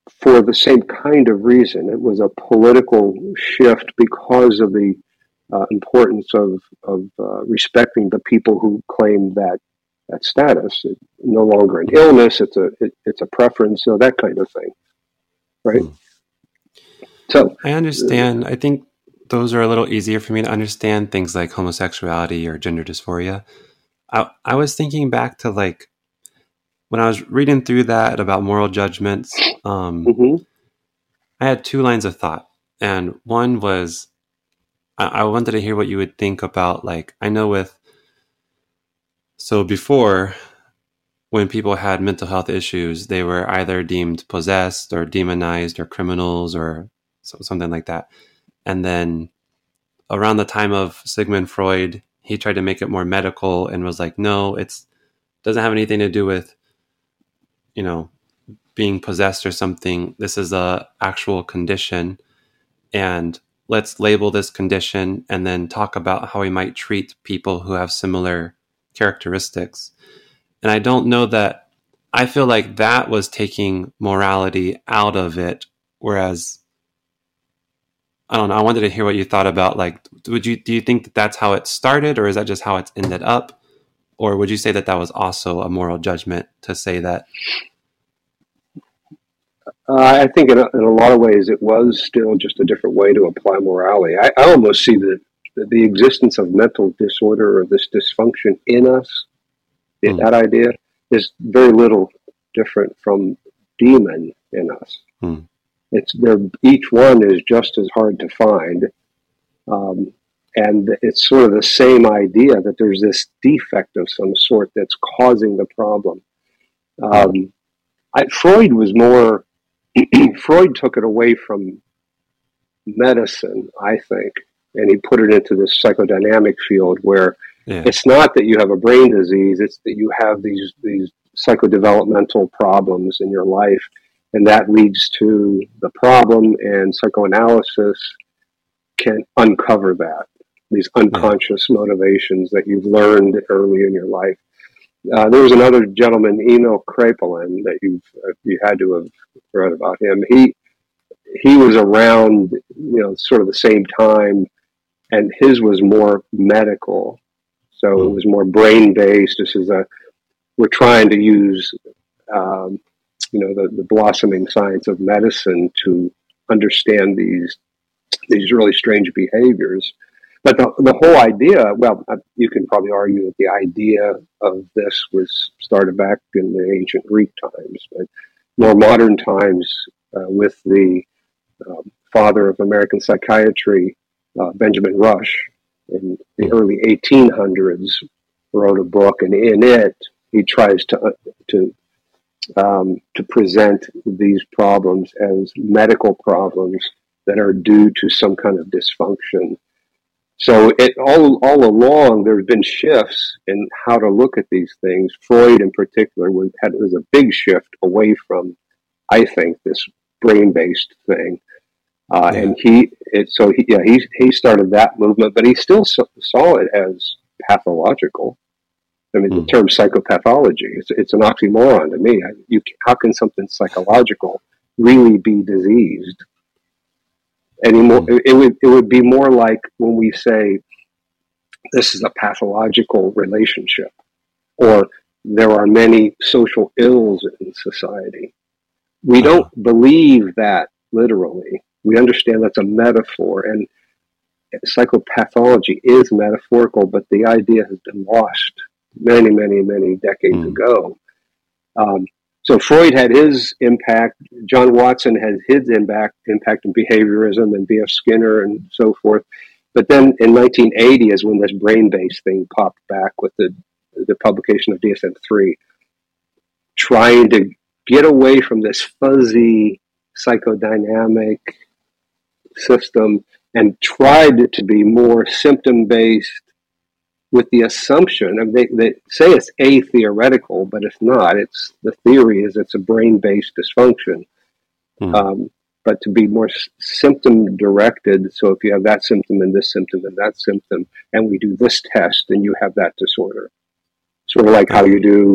for the same kind of reason. It was a political shift because of the uh, importance of, of uh, respecting the people who claim that that status. It's no longer an illness, it's a it, it's a preference, so that kind of thing, right? Hmm. So I understand. Uh, I think those are a little easier for me to understand, things like homosexuality or gender dysphoria. I, I was thinking back to like when I was reading through that about moral judgments, um, mm-hmm. I had two lines of thought. And one was, I, I wanted to hear what you would think about, like, I know with, so before, when people had mental health issues, they were either deemed possessed or demonized or criminals or so, something like that. And then around the time of Sigmund Freud, he tried to make it more medical and was like, no, it's doesn't have anything to do with, you know, being possessed or something. This is a actual condition, and let's label this condition and then talk about how we might treat people who have similar characteristics. And I don't know that, I feel like that was taking morality out of it, whereas I don't know, I wanted to hear what you thought about, like, would you do you think that that's how it started, or is that just how it's ended up? Or would you say that that was also a moral judgment to say that? Uh, I think in a, in a lot of ways it was still just a different way to apply morality. I, I almost see the, the existence of mental disorder or this dysfunction in us, mm. that idea, is very little different from demon in us. Mm. It's there. Each one is just as hard to find. Um, and it's sort of the same idea that there's this defect of some sort that's causing the problem. Um, I, Freud was more... Freud took it away from medicine, I think, and he put it into this psychodynamic field where yeah. it's not that you have a brain disease, it's that you have these these psychodevelopmental problems in your life, and that leads to the problem, and psychoanalysis can uncover that, these unconscious yeah. motivations that you've learned early in your life. Uh, there was another gentleman, Emil Kraepelin, that you've uh, you had to have read about him. He he was around, you know, sort of the same time, and his was more medical, so mm. it was more brain based. This is a we're trying to use, um, you know, the, the blossoming science of medicine to understand these these really strange behaviors. But the, the whole idea, well, you can probably argue that the idea of this was started back in the ancient Greek times, but more modern times uh, with the um, father of American psychiatry, uh, Benjamin Rush, in the early eighteen hundreds, wrote a book, and in it he tries to uh, to um, to present these problems as medical problems that are due to some kind of dysfunction. So it, all all along, there have been shifts in how to look at these things. Freud, in particular, was, had, was a big shift away from, I think, this brain-based thing. Uh, yeah. And he, it, so he, yeah, he he started that movement, but he still saw, saw it as pathological. I mean, mm. the term psychopathology, it's, it's an oxymoron to me. I, you, how can something psychological really be diseased? Anymore, mm. it, it would it would be more like when we say this is a pathological relationship, or there are many social ills in society. We uh-huh. don't believe that literally. We understand that's a metaphor, and psychopathology is metaphorical, but the idea has been lost many, many, many decades mm. ago. Um, so Freud had his impact. John Watson had his impact, impact in behaviorism, and B F Skinner and so forth. But then in nineteen eighty is when this brain-based thing popped back with the the publication of D S M three, trying to get away from this fuzzy psychodynamic system and tried to be more symptom-based, with the assumption, I mean, they, they say it's a-theoretical, but it's not. It's the theory is it's a brain-based dysfunction. Mm. Um, but to be more s- symptom-directed, so if you have that symptom and this symptom and that symptom, and we do this test, then you have that disorder. Sort of like how you do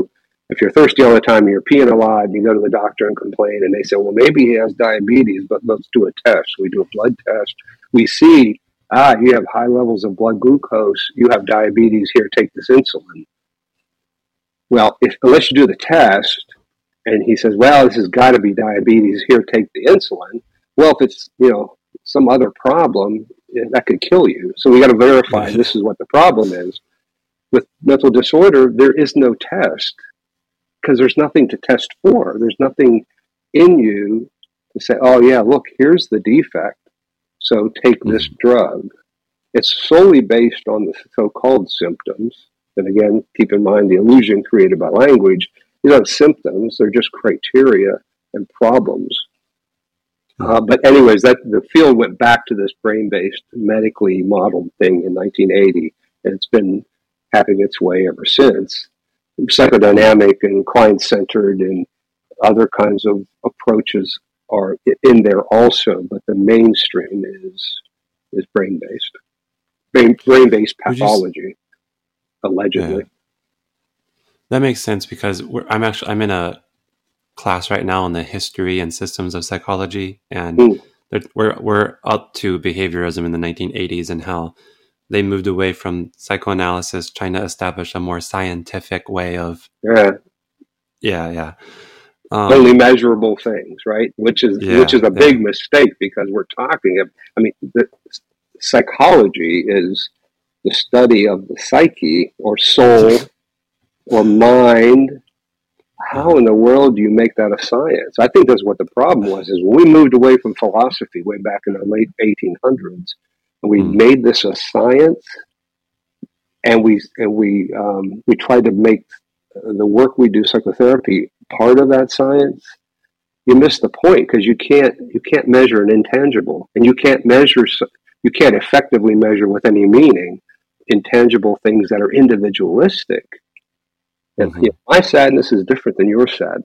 If you're thirsty all the time and you're peeing a lot and you go to the doctor and complain and they say, well, maybe he has diabetes, but let's do a test. We do a blood test. We see, ah, you have high levels of blood glucose. You have diabetes. Here, take this insulin. Well, if, unless you do the test and he says, well, this has got to be diabetes. Here, take the insulin. Well, if it's, you know, some other problem, that could kill you. So we got to verify this is what the problem is. With mental disorder, there is no test because there's nothing to test for. There's nothing in you to say, oh, yeah, look, here's the defect. So take this drug. It's solely based on the so-called symptoms. And again, keep in mind the illusion created by language. These aren't symptoms. They're just criteria and problems. Uh, but anyways, that the field went back to this brain-based, medically modeled thing in nineteen eighty, and it's been having its way ever since. Psychodynamic and client-centered and other kinds of approaches are in there also, but the mainstream is is brain-based, brain, brain-based pathology, allegedly. Yeah. That makes sense because we're, I'm actually I'm in a class right now on the history and systems of psychology, and mm. we're we're up to behaviorism in the nineteen eighties and how they moved away from psychoanalysis, trying to establish a more scientific way of yeah yeah yeah um, only measurable things, right? Which is yeah, which is a yeah. big mistake because we're talking of, I mean, the psychology is the study of the psyche or soul or mind. How in the world do you make that a science? I think that's what the problem was, is when we moved away from philosophy way back in the late eighteen hundreds, and we mm. made this a science, and we and we um, we tried to make the work we do, psychotherapy, part of that science. You miss the point because you can't you can't measure an intangible, and you can't measure you can't effectively measure with any meaning intangible things that are individualistic. And mm-hmm. you know, my sadness is different than your sadness.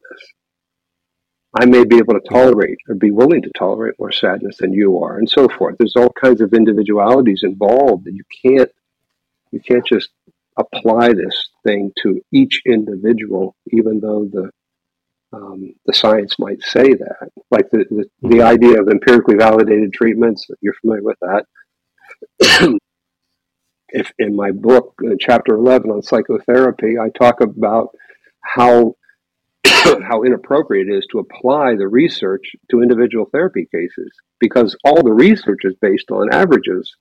I may be able to tolerate or be willing to tolerate more sadness than you are, and so forth. There's all kinds of individualities involved that you can't you can't just apply this thing to each individual, even though the um, the science might say that. Like the, the, mm-hmm. the idea of empirically validated treatments, you're familiar with that. If in my book, uh, chapter eleven on psychotherapy, I talk about how how inappropriate it is to apply the research to individual therapy cases because all the research is based on averages.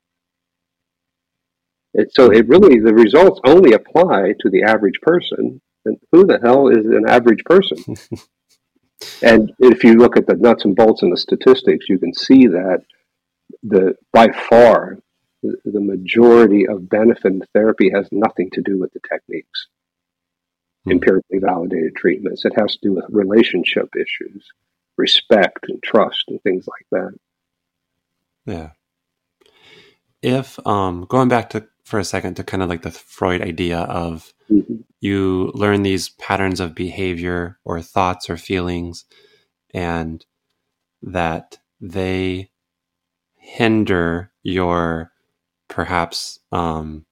It, so it really, the results only apply to the average person. And who the hell is an average person? And if you look at the nuts and bolts and the statistics, you can see that the by far, the majority of benefit in therapy has nothing to do with the techniques, mm-hmm. empirically validated treatments. It has to do with relationship issues, respect and trust and things like that. Yeah. If, um, going back to, for a second, to kind of like the Freud idea of mm-hmm. you learn these patterns of behavior or thoughts or feelings, and that they hinder your perhaps um,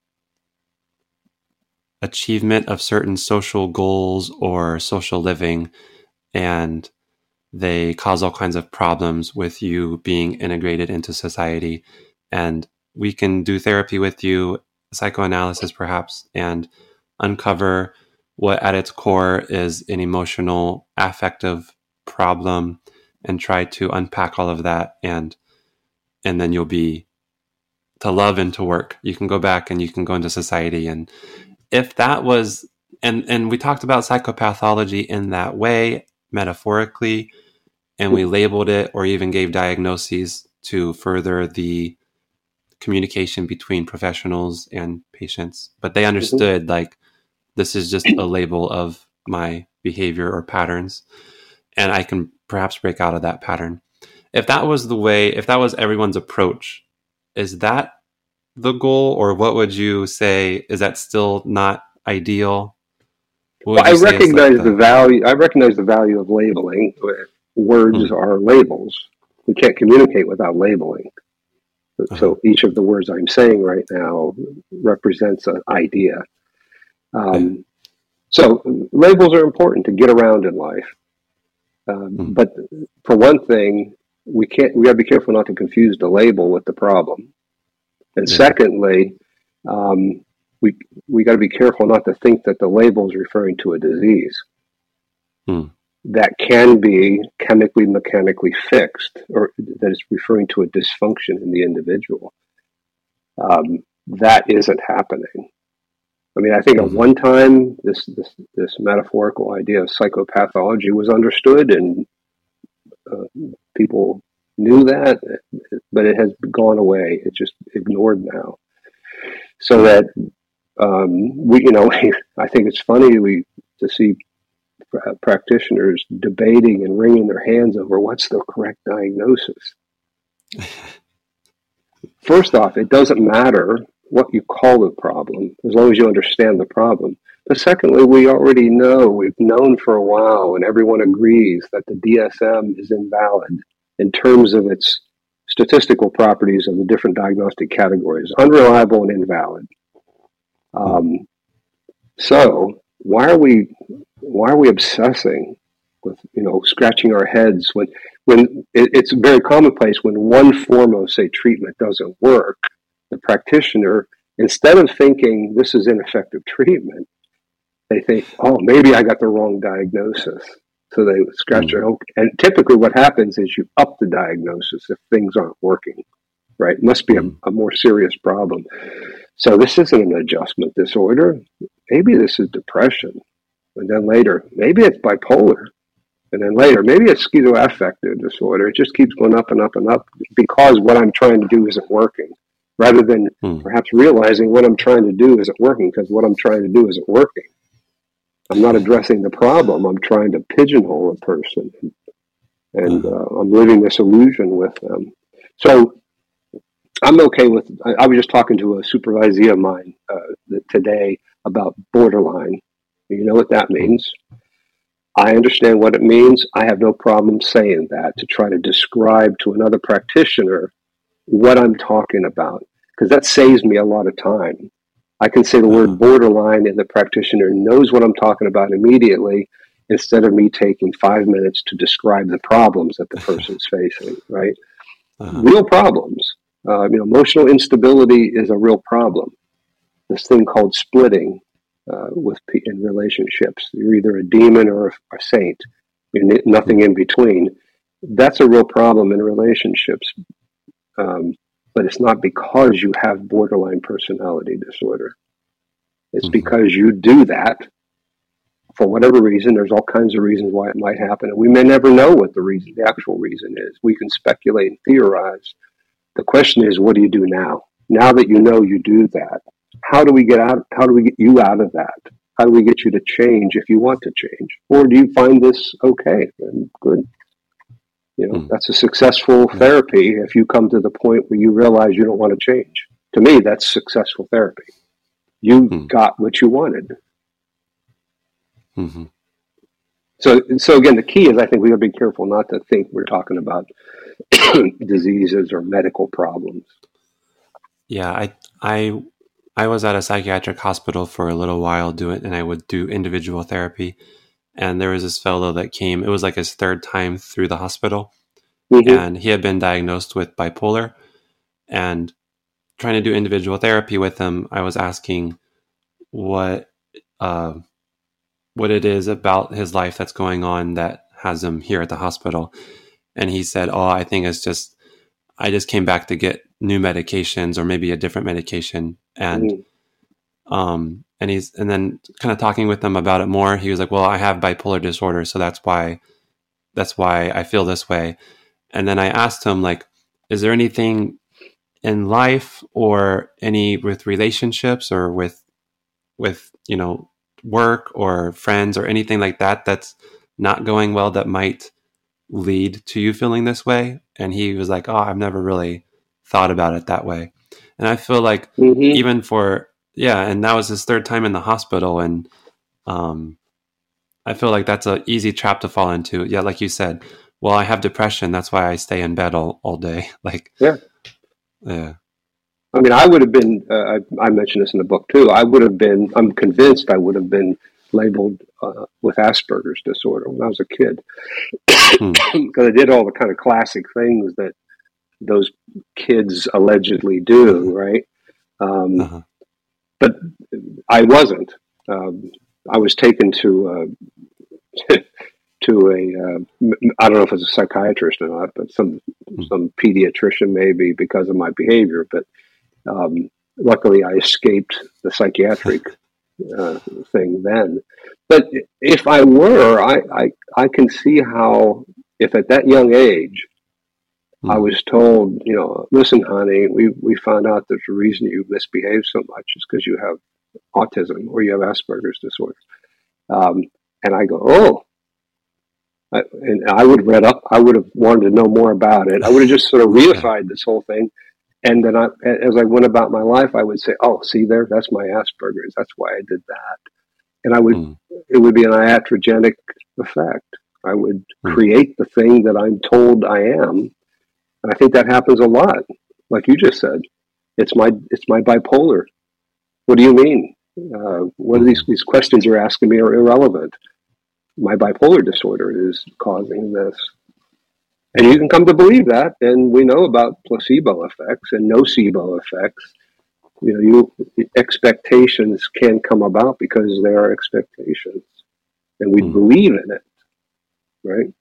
achievement of certain social goals or social living, and they cause all kinds of problems with you being integrated into society. And we can do therapy with you, psychoanalysis perhaps, and uncover what at its core is an emotional, affective problem, and try to unpack all of that, and and then you'll be to love and to work. You can go back and you can go into society. And if that was, and, and we talked about psychopathology in that way, metaphorically, and we labeled it or even gave diagnoses to further the communication between professionals and patients. But they understood, mm-hmm. like, this is just a label of my behavior or patterns, and I can perhaps break out of that pattern. If that was the way, if that was everyone's approach, is that the goal, or what would you say? Is that still not ideal? Well, I recognize like the, the value. I recognize the value of labeling. Words mm-hmm. are labels. We can't communicate without labeling. Uh-huh. So each of the words I'm saying right now represents an idea. Um, So labels are important to get around in life. Um, Mm. but for one thing, we can't. We got to be careful not to confuse the label with the problem. And Yeah. secondly, um, we we got to be careful not to think that the label is referring to a disease Mm. that can be chemically, mechanically fixed, or that is referring to a dysfunction in the individual. Um, that isn't happening. I mean, I think Mm-hmm. at one time this, this this metaphorical idea of psychopathology was understood, and uh, people knew that, but it has gone away. It's just ignored now. So that um, we, you know, I think it's funny we to see practitioners debating and wringing their hands over what's the correct diagnosis. First off, it doesn't matter what you call the problem, as long as you understand the problem. But secondly, we already know, we've known for a while, and everyone agrees that the D S M is invalid in terms of its statistical properties of the different diagnostic categories, unreliable and invalid. Um, so why are we why are we obsessing with, you know, scratching our heads when when it, it's very commonplace when one form of, say, treatment doesn't work, the practitioner, instead of thinking this is ineffective treatment, they think, oh, maybe I got the wrong diagnosis. So they scratch Mm. their head. And typically what happens is you up the diagnosis if things aren't working, right? It must be a, a more serious problem. So this isn't an adjustment disorder. Maybe this is depression. And then later, maybe it's bipolar. And then later, maybe it's schizoaffective disorder. It just keeps going up and up and up because what I'm trying to do isn't working, rather than Mm. perhaps realizing what I'm trying to do isn't working because what I'm trying to do isn't working. I'm not addressing the problem. I'm trying to pigeonhole a person, and Uh-huh. uh, I'm living this illusion with them. So I'm okay with, I, I was just talking to a supervisee of mine uh, today about borderline. You know what that means? I understand what it means. I have no problem saying that to try to describe to another practitioner what I'm talking about, because that saves me a lot of time. I can say the Uh-huh. word borderline and the practitioner knows what I'm talking about immediately, instead of me taking five minutes to describe the problems that the person's facing, right? Uh-huh. Real problems. Uh, you know, emotional instability is a real problem. This thing called splitting uh, with in relationships. You're either a demon or a, a saint. You're nothing in between. That's a real problem in relationships. Um, but it's not because you have borderline personality disorder. It's Mm-hmm. because you do that for whatever reason. There's all kinds of reasons why it might happen, and we may never know what the reason, the actual reason is. We can speculate and theorize. The question is, what do you do now? Now that you know you do that, how do we get out? How do we get you out of that? How do we get you to change if you want to change? Or do you find this okay and good? You know, mm. that's a successful yeah. therapy if you come to the point where you realize you don't want to change. To me, that's successful therapy. You mm. got what you wanted. Mm-hmm. So, so again, the key is I think we got to be careful not to think we're talking about diseases or medical problems. Yeah, I, I, I was at a psychiatric hospital for a little while doing, and I would do individual therapy. And there was this fellow that came, it was like his third time through the hospital. Mm-hmm. And he had been diagnosed with bipolar. And trying to do individual therapy with him, I was asking what, uh, what it is about his life that's going on that has him here at the hospital. And he said, oh, I think it's just, I just came back to get new medications or maybe a different medication. And, mm-hmm. um, and he's, and then kind of talking with him about it more. He was like, well, I have bipolar disorder. So that's why, that's why I feel this way. And then I asked him, like, is there anything in life or any with relationships or with, with, you know, work or friends or anything like that, that's not going well that might lead to you feeling this way? And he was like, oh, I've never really thought about it that way. And I feel like mm-hmm. even for, yeah, and that was his third time in the hospital. And um, I feel like that's an easy trap to fall into. Yeah, like you said, well, I have depression. That's why I stay in bed all, all day. Like, yeah. Yeah. I mean, I would have been, uh, I, I mentioned this in the book too. I would have been, I'm convinced I would have been labeled uh, with Asperger's disorder when I was a kid, because I did all the kind of classic things that those kids allegedly do, right? Um, uh-huh. But I wasn't. Um, I was taken to uh, to a uh, I don't know if it's a psychiatrist or not, but some mm-hmm. some pediatrician maybe because of my behavior. But um, luckily, I escaped the psychiatric uh, thing then. But if I were, I, I I can see how if at that young age mm-hmm. I was told, you know, listen, honey, we we found out that the reason you misbehave so much is because you have autism or you have Asperger's disorder. Um, and I go, oh, I, and I would have read up, I would have wanted to know more about it. I would have just sort of reified this whole thing. And then I, as I went about my life, I would say, oh, see there, that's my Asperger's. That's why I did that. And I would, mm. it would be an iatrogenic effect. I would mm. create the thing that I'm told I am. And I think that happens a lot. Like you just said, it's my, it's my bipolar. What do you mean? Uh, what are these, these questions you're asking me are irrelevant. My bipolar disorder is causing this. And you can come to believe that. And we know about placebo effects and nocebo effects. You know, you expectations can come about because they are expectations. And we mm. believe in it. Right?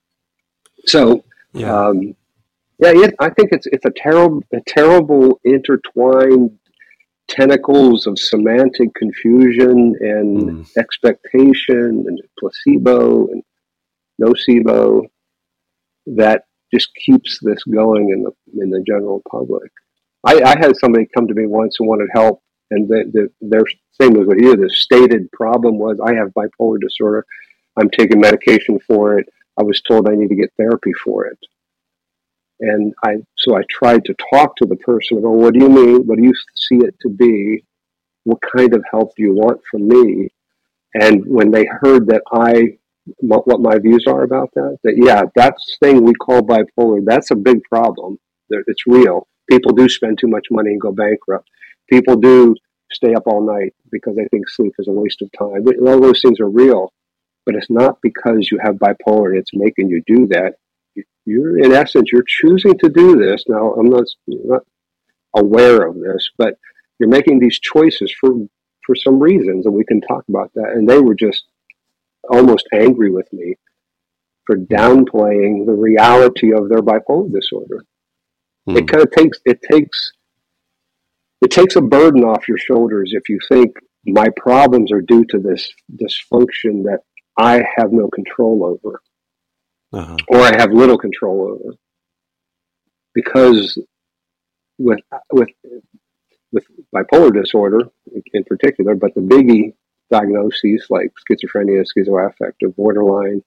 So, yeah, um, yeah it, I think it's it's a terrible, a terrible intertwined tentacles of semantic confusion and mm. expectation and placebo and nocebo that just keeps this going in the in the general public. I, I had somebody come to me once and wanted help, and the, the, their same as what you, the stated problem was, I have bipolar disorder. I'm taking medication for it. I was told I need to get therapy for it. And I, so I tried to talk to the person and go, what do you mean? What do you see it to be? What kind of help do you want from me? And when they heard that I, what my views are about that, that yeah, that's thing we call bipolar, that's a big problem. It's real. People do spend too much money and go bankrupt. People do stay up all night because they think sleep is a waste of time. All those things are real, but it's not because you have bipolar and it's making you do that. You're, in essence, you're choosing to do this. Now, I'm not, not aware of this, but you're making these choices for, for some reasons, and we can talk about that. And they were just almost angry with me for downplaying the reality of their bipolar disorder. Hmm. It kind of takes, it takes, it takes a burden off your shoulders if you think my problems are due to this dysfunction that I have no control over. Uh-huh. Or I have little control over, because with with with bipolar disorder in particular, but the biggie diagnoses like schizophrenia, schizoaffective, borderline,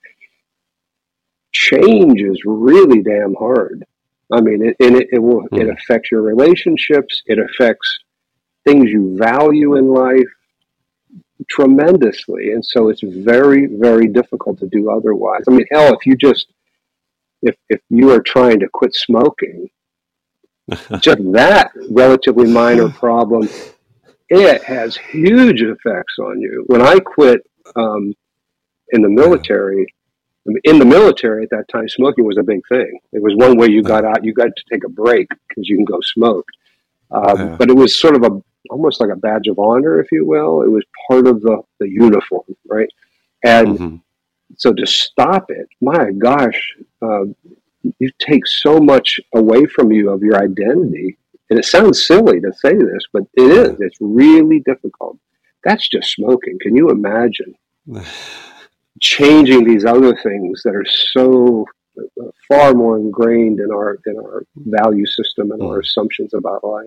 change is really damn hard. I mean, it, and it, it will mm. it affects your relationships. It affects things you value in life tremendously, and so it's very, very difficult to do otherwise. I mean, hell, if you just if if you are trying to quit smoking, just that relatively minor problem, it has huge effects on you. When I quit um, in the military, in the military at that time, smoking was a big thing. It was one way you got out. You got to take a break because you can go smoke. Um, yeah. But it was sort of a almost like a badge of honor, if you will. It was part of the, the uniform, right? And mm-hmm. so to stop it, my gosh, uh, you take so much away from you of your identity. And it sounds silly to say this, but it is. It's really difficult. That's just smoking. Can you imagine changing these other things that are so uh, far more ingrained in our in our value system and mm. our assumptions about life?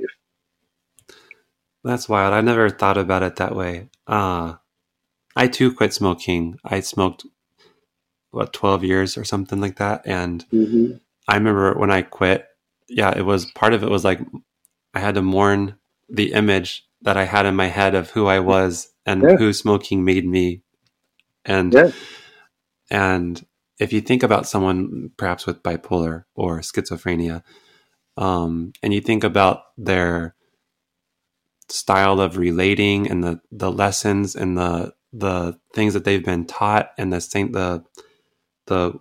That's wild. I never thought about it that way. Uh, I too quit smoking. I smoked, what, twelve years or something like that. And mm-hmm. I remember when I quit, yeah, it was part of it was like I had to mourn the image that I had in my head of who I was and yeah. who smoking made me. And, yeah. and if you think about someone perhaps with bipolar or schizophrenia, um, and you think about their style of relating and the, the lessons and the the things that they've been taught and the same the the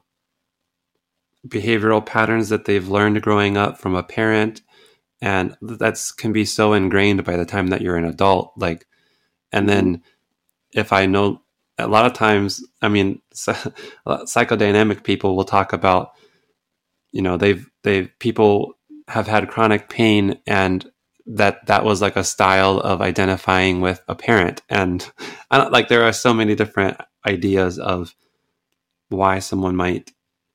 behavioral patterns that they've learned growing up from a parent, and that's can be so ingrained by the time that you're an adult. Like, and then if I know, a lot of times, I mean, psychodynamic people will talk about, you know, they've they've people have had chronic pain, and that that was like a style of identifying with a parent. And I don't, like there are so many different ideas of why someone might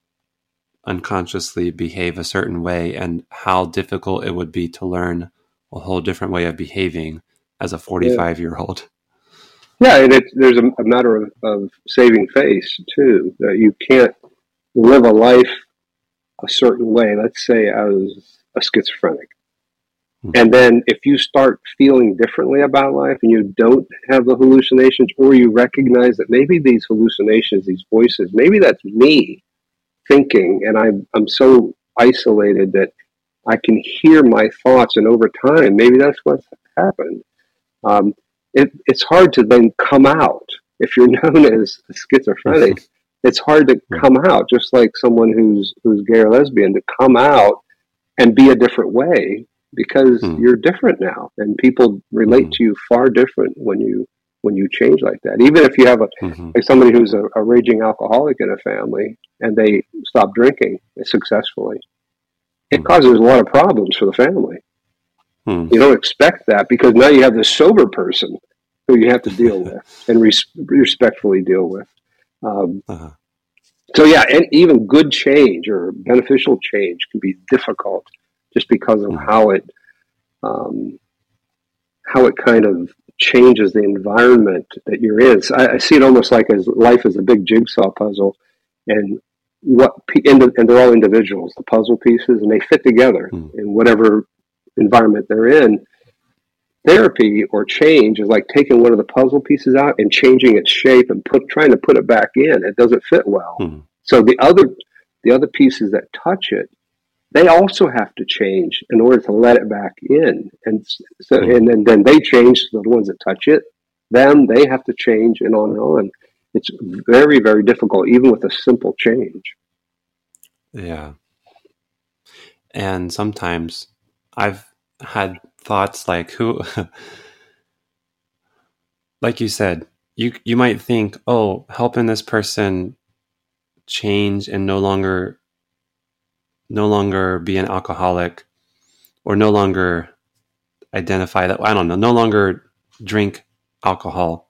unconsciously behave a certain way and how difficult it would be to learn a whole different way of behaving as a forty-five year old. Yeah, and it, there's a, a matter of, of saving face too. That you can't live a life a certain way. Let's say as a schizophrenic, mm-hmm. and then if you start feeling differently about life and you don't have the hallucinations, or you recognize that maybe these hallucinations, these voices, maybe that's me thinking, and I'm I'm so isolated that I can hear my thoughts, and over time, maybe that's what's happened. Um, It, it's hard to then come out. If you're known as schizophrenic, it's hard to come out, just like someone who's who's gay or lesbian, to come out and be a different way, because mm. you're different now, and people relate mm. to you far different when you when you change like that. Even if you have a mm-hmm. like somebody who's a, a raging alcoholic in a family and they stop drinking successfully, it mm. causes a lot of problems for the family. Hmm. You don't expect that, because now you have this sober person who you have to deal with and res- respectfully deal with. Um, uh-huh. So yeah, and even good change or beneficial change can be difficult just because of hmm. how it um, how it kind of changes the environment that you're in. So I, I see it almost like as life is a big jigsaw puzzle, and what and they're all individuals, the puzzle pieces, and they fit together hmm. in whatever environment they're in. Therapy or change is like taking one of the puzzle pieces out and changing its shape and put trying to put it back in. It doesn't fit well. Mm-hmm. So the other the other pieces that touch it, they also have to change in order to let it back in. And so mm-hmm. and then, then they change, so the ones that touch it, them, they have to change, and on and on. It's very, very difficult, even with a simple change. Yeah. And sometimes I've had thoughts like, who, like you said, you you might think, oh, helping this person change and no longer, no longer be an alcoholic, or no longer identify that, I don't know, no longer drink alcohol.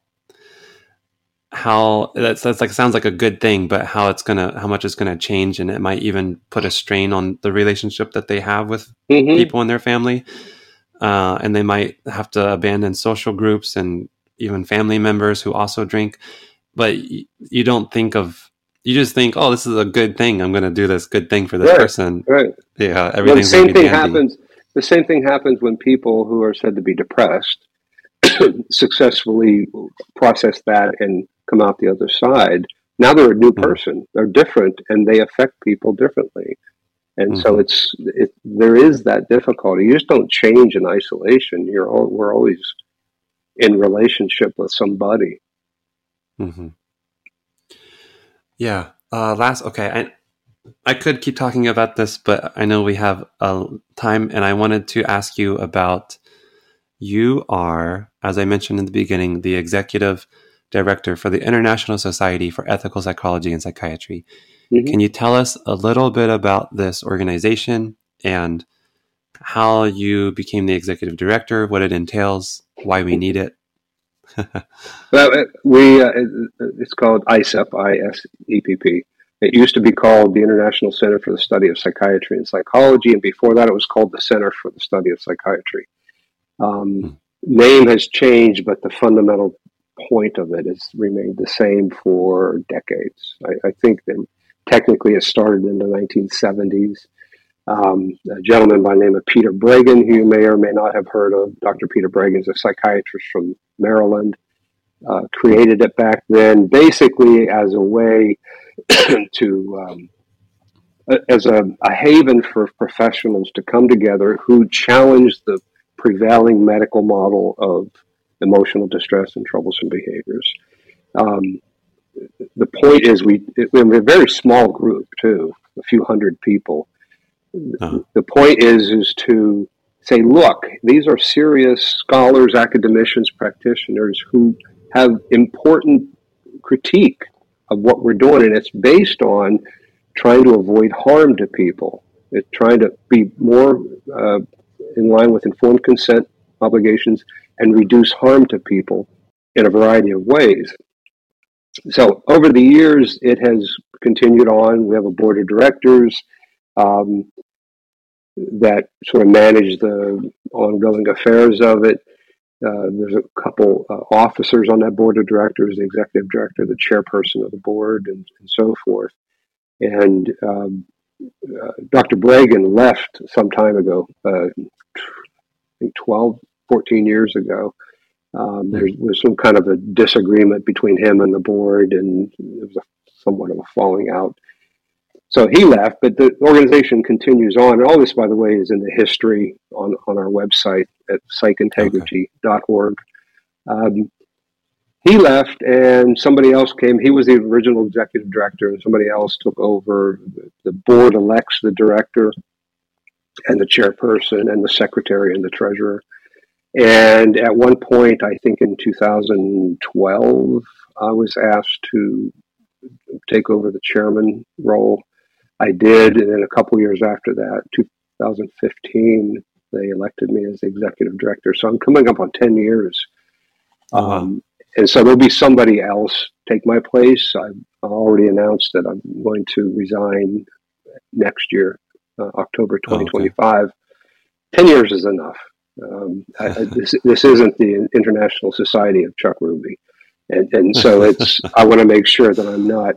How that's that's like sounds like a good thing, but how it's gonna how much it's gonna change, and it might even put a strain on the relationship that they have with mm-hmm. people in their family, uh, and they might have to abandon social groups and even family members who also drink. But y- you don't think of you just think, oh, this is a good thing. I'm gonna do this good thing for this right, person. Right. Yeah. Everything's well, the same thing dandy. happens. The same thing happens when people who are said to be depressed successfully process that and come out the other side. Now they're a new person. They're different, and they affect people differently. And mm-hmm. so it's it, there is that difficulty. You just don't change in isolation. You're all, we're always in relationship with somebody. Mm-hmm. Yeah. Uh, last. Okay. I I could keep talking about this, but I know we have uh, time, and I wanted to ask you about. You are, as I mentioned in the beginning, the executive director for the International Society for Ethical Psychology and Psychiatry. Mm-hmm. Can you tell us a little bit about this organization and how you became the executive director, what it entails, why we need it? Well, we uh, it's called I S E P, I S E P P. It used to be called the International Center for the Study of Psychiatry and Psychology, and before that it was called the Center for the Study of Psychiatry. Um, hmm. Name has changed, but the fundamental point of it has remained the same for decades. I, I think that technically it started in the nineteen seventies. Um, a gentleman by the name of Peter Breggin, who you may or may not have heard of. Doctor Peter Breggin is a psychiatrist from Maryland, uh, created it back then basically as a way to, um, as a, a haven for professionals to come together who challenge the prevailing medical model of emotional distress and troublesome behaviors. Um, the point is, we we're a very small group too, a few hundred people. Uh-huh. The point is is to say, look, these are serious scholars, academicians, practitioners who have important critique of what we're doing, and it's based on trying to avoid harm to people. It's trying to be more uh, in line with informed consent obligations and reduce harm to people in a variety of ways. So over the years, it has continued on. We have a board of directors um, that sort of manage the ongoing affairs of it. Uh, there's a couple uh, officers on that board of directors, the executive director, the chairperson of the board, and, and so forth. And um, uh, Doctor Bragan left some time ago, uh, I think twelve, fourteen years ago. Um, there was some kind of a disagreement between him and the board, and it was a, somewhat of a falling out. So he left, but the organization continues on. And all this, by the way, is in the history on, on our website at psych integrity dot org. Okay. Um, he left, and somebody else came. He was the original executive director, and somebody else took over. The board elects the director and the chairperson and the secretary and the treasurer. And at one point, I think in two thousand twelve, I was asked to take over the chairman role. I did, and then a couple years after that, two thousand fifteen, they elected me as the executive director. So I'm coming up on ten years. Oh, wow. Um, and so there'll be somebody else take my place. I've already announced that I'm going to resign next year, uh, October twenty twenty-five. Oh, okay. ten years is enough. Um, I, I, this, this isn't the International Society of Chuck Ruby. And, and so it's, I want to make sure that I'm not,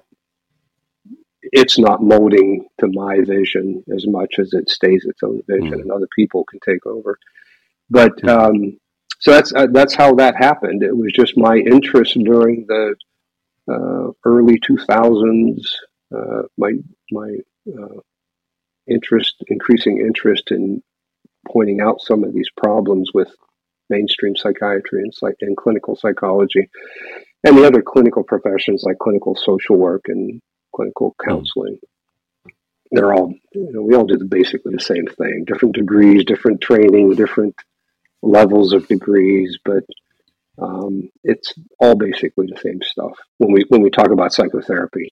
it's not molding to my vision as much as it stays its own vision, mm. and other people can take over. But, mm. um, so that's, uh, that's how that happened. It was just my interest during the, uh, early two thousands, uh, my, my, uh, interest, increasing interest in pointing out some of these problems with mainstream psychiatry and, psych- and clinical psychology, and the other clinical professions like clinical social work and clinical counseling. Mm. They're all, you know, we all do basically the same thing, different degrees, different training, different levels of degrees, but um, it's all basically the same stuff when we when we talk about psychotherapy.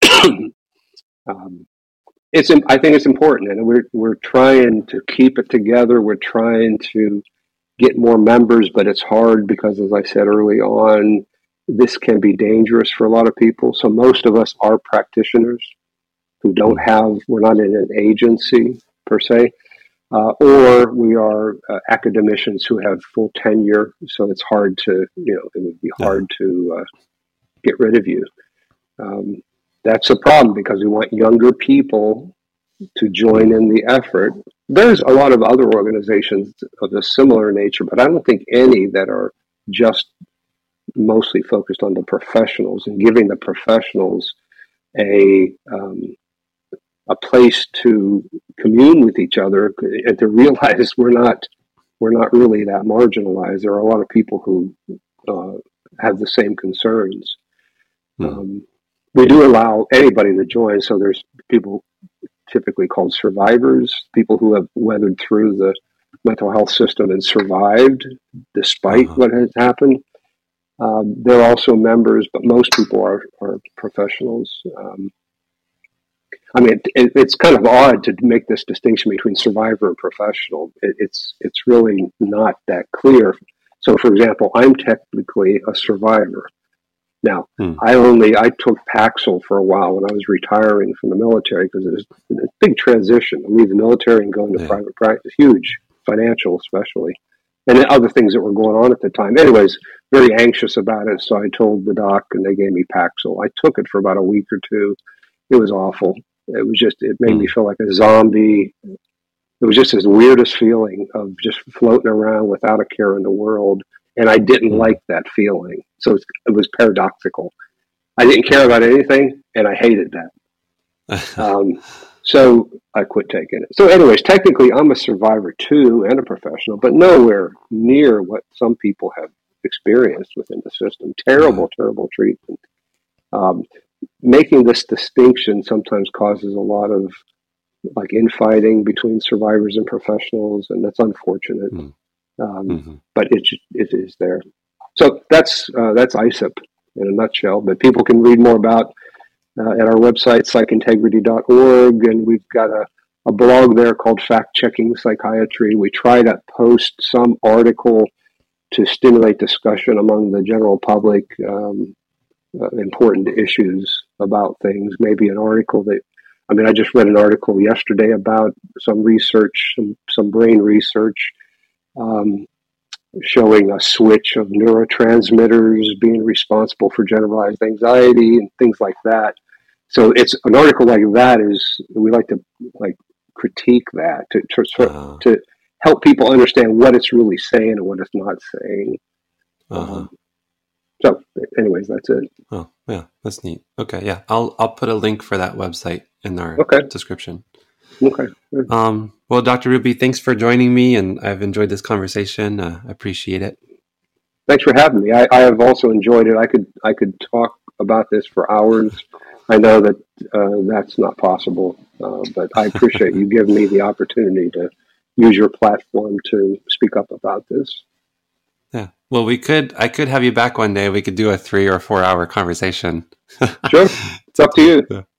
um, It's. I think it's important, and we're we're trying to keep it together. We're trying to get more members, but it's hard because, as I said early on, this can be dangerous for a lot of people. So most of us are practitioners who don't have. We're not in an agency per se, uh, or we are uh, academicians who have full tenure. So it's hard to, you know, it would be hard to uh, get rid of you. Um, That's a problem because we want younger people to join in the effort. There's a lot of other organizations of a similar nature, but I don't think any that are just mostly focused on the professionals and giving the professionals a um, a place to commune with each other and to realize we're not we're not really that marginalized. There are a lot of people who uh, have the same concerns. Hmm. Um, We do allow anybody to join, so there's people typically called survivors, people who have weathered through the mental health system and survived despite uh-huh. what has happened. Um, they're also members, but most people are, are professionals. Um, I mean, it, it's kind of odd to make this distinction between survivor and professional. It, it's it's really not that clear. So, for example, I'm technically a survivor. Now, hmm. I only, I took Paxil for a while when I was retiring from the military because it was a big transition to leave the military and go into yeah. private practice, huge, financial especially, and then other things that were going on at the time. Anyways, very anxious about it, so I told the doc and they gave me Paxil. I took it for about a week or two. It was awful. It was just, it made hmm. me feel like a zombie. It was just this weirdest feeling of just floating around without a care in the world. And I didn't mm. like that feeling. So it, it was paradoxical. I didn't care about anything, and I hated that. um, so I quit taking it. So anyways, technically, I'm a survivor too and a professional, but nowhere near what some people have experienced within the system. Terrible, mm-hmm. terrible treatment. Um, making this distinction sometimes causes a lot of like infighting between survivors and professionals, and that's unfortunate. Mm-hmm. Um, mm-hmm. But it it is there. So that's uh, that's I S I P in a nutshell. But people can read more about uh, at our website, psych integrity dot org, and we've got a, a blog there called Fact Checking Psychiatry. We try to post some article to stimulate discussion among the general public, um, uh, important issues about things. Maybe an article that, I mean, I just read an article yesterday about some research, some, some brain research, um, showing a switch of neurotransmitters being responsible for generalized anxiety and things like that. So it's an article like that is, we like to like critique that to to, uh-huh. to help people understand what it's really saying and what it's not saying. Uh-huh. Um, so anyways, that's it. Oh yeah, that's neat. Okay. Yeah. I'll, I'll put a link for that website in our okay. description. Okay. Um, well, Doctor Ruby, thanks for joining me, and I've enjoyed this conversation. Uh, I appreciate it. Thanks for having me. I, I have also enjoyed it. I could I could talk about this for hours. I know that uh, that's not possible, uh, but I appreciate you giving me the opportunity to use your platform to speak up about this. Yeah. Well, we could. I could have you back one day. We could do a three or four hour conversation. Sure. It's up to you.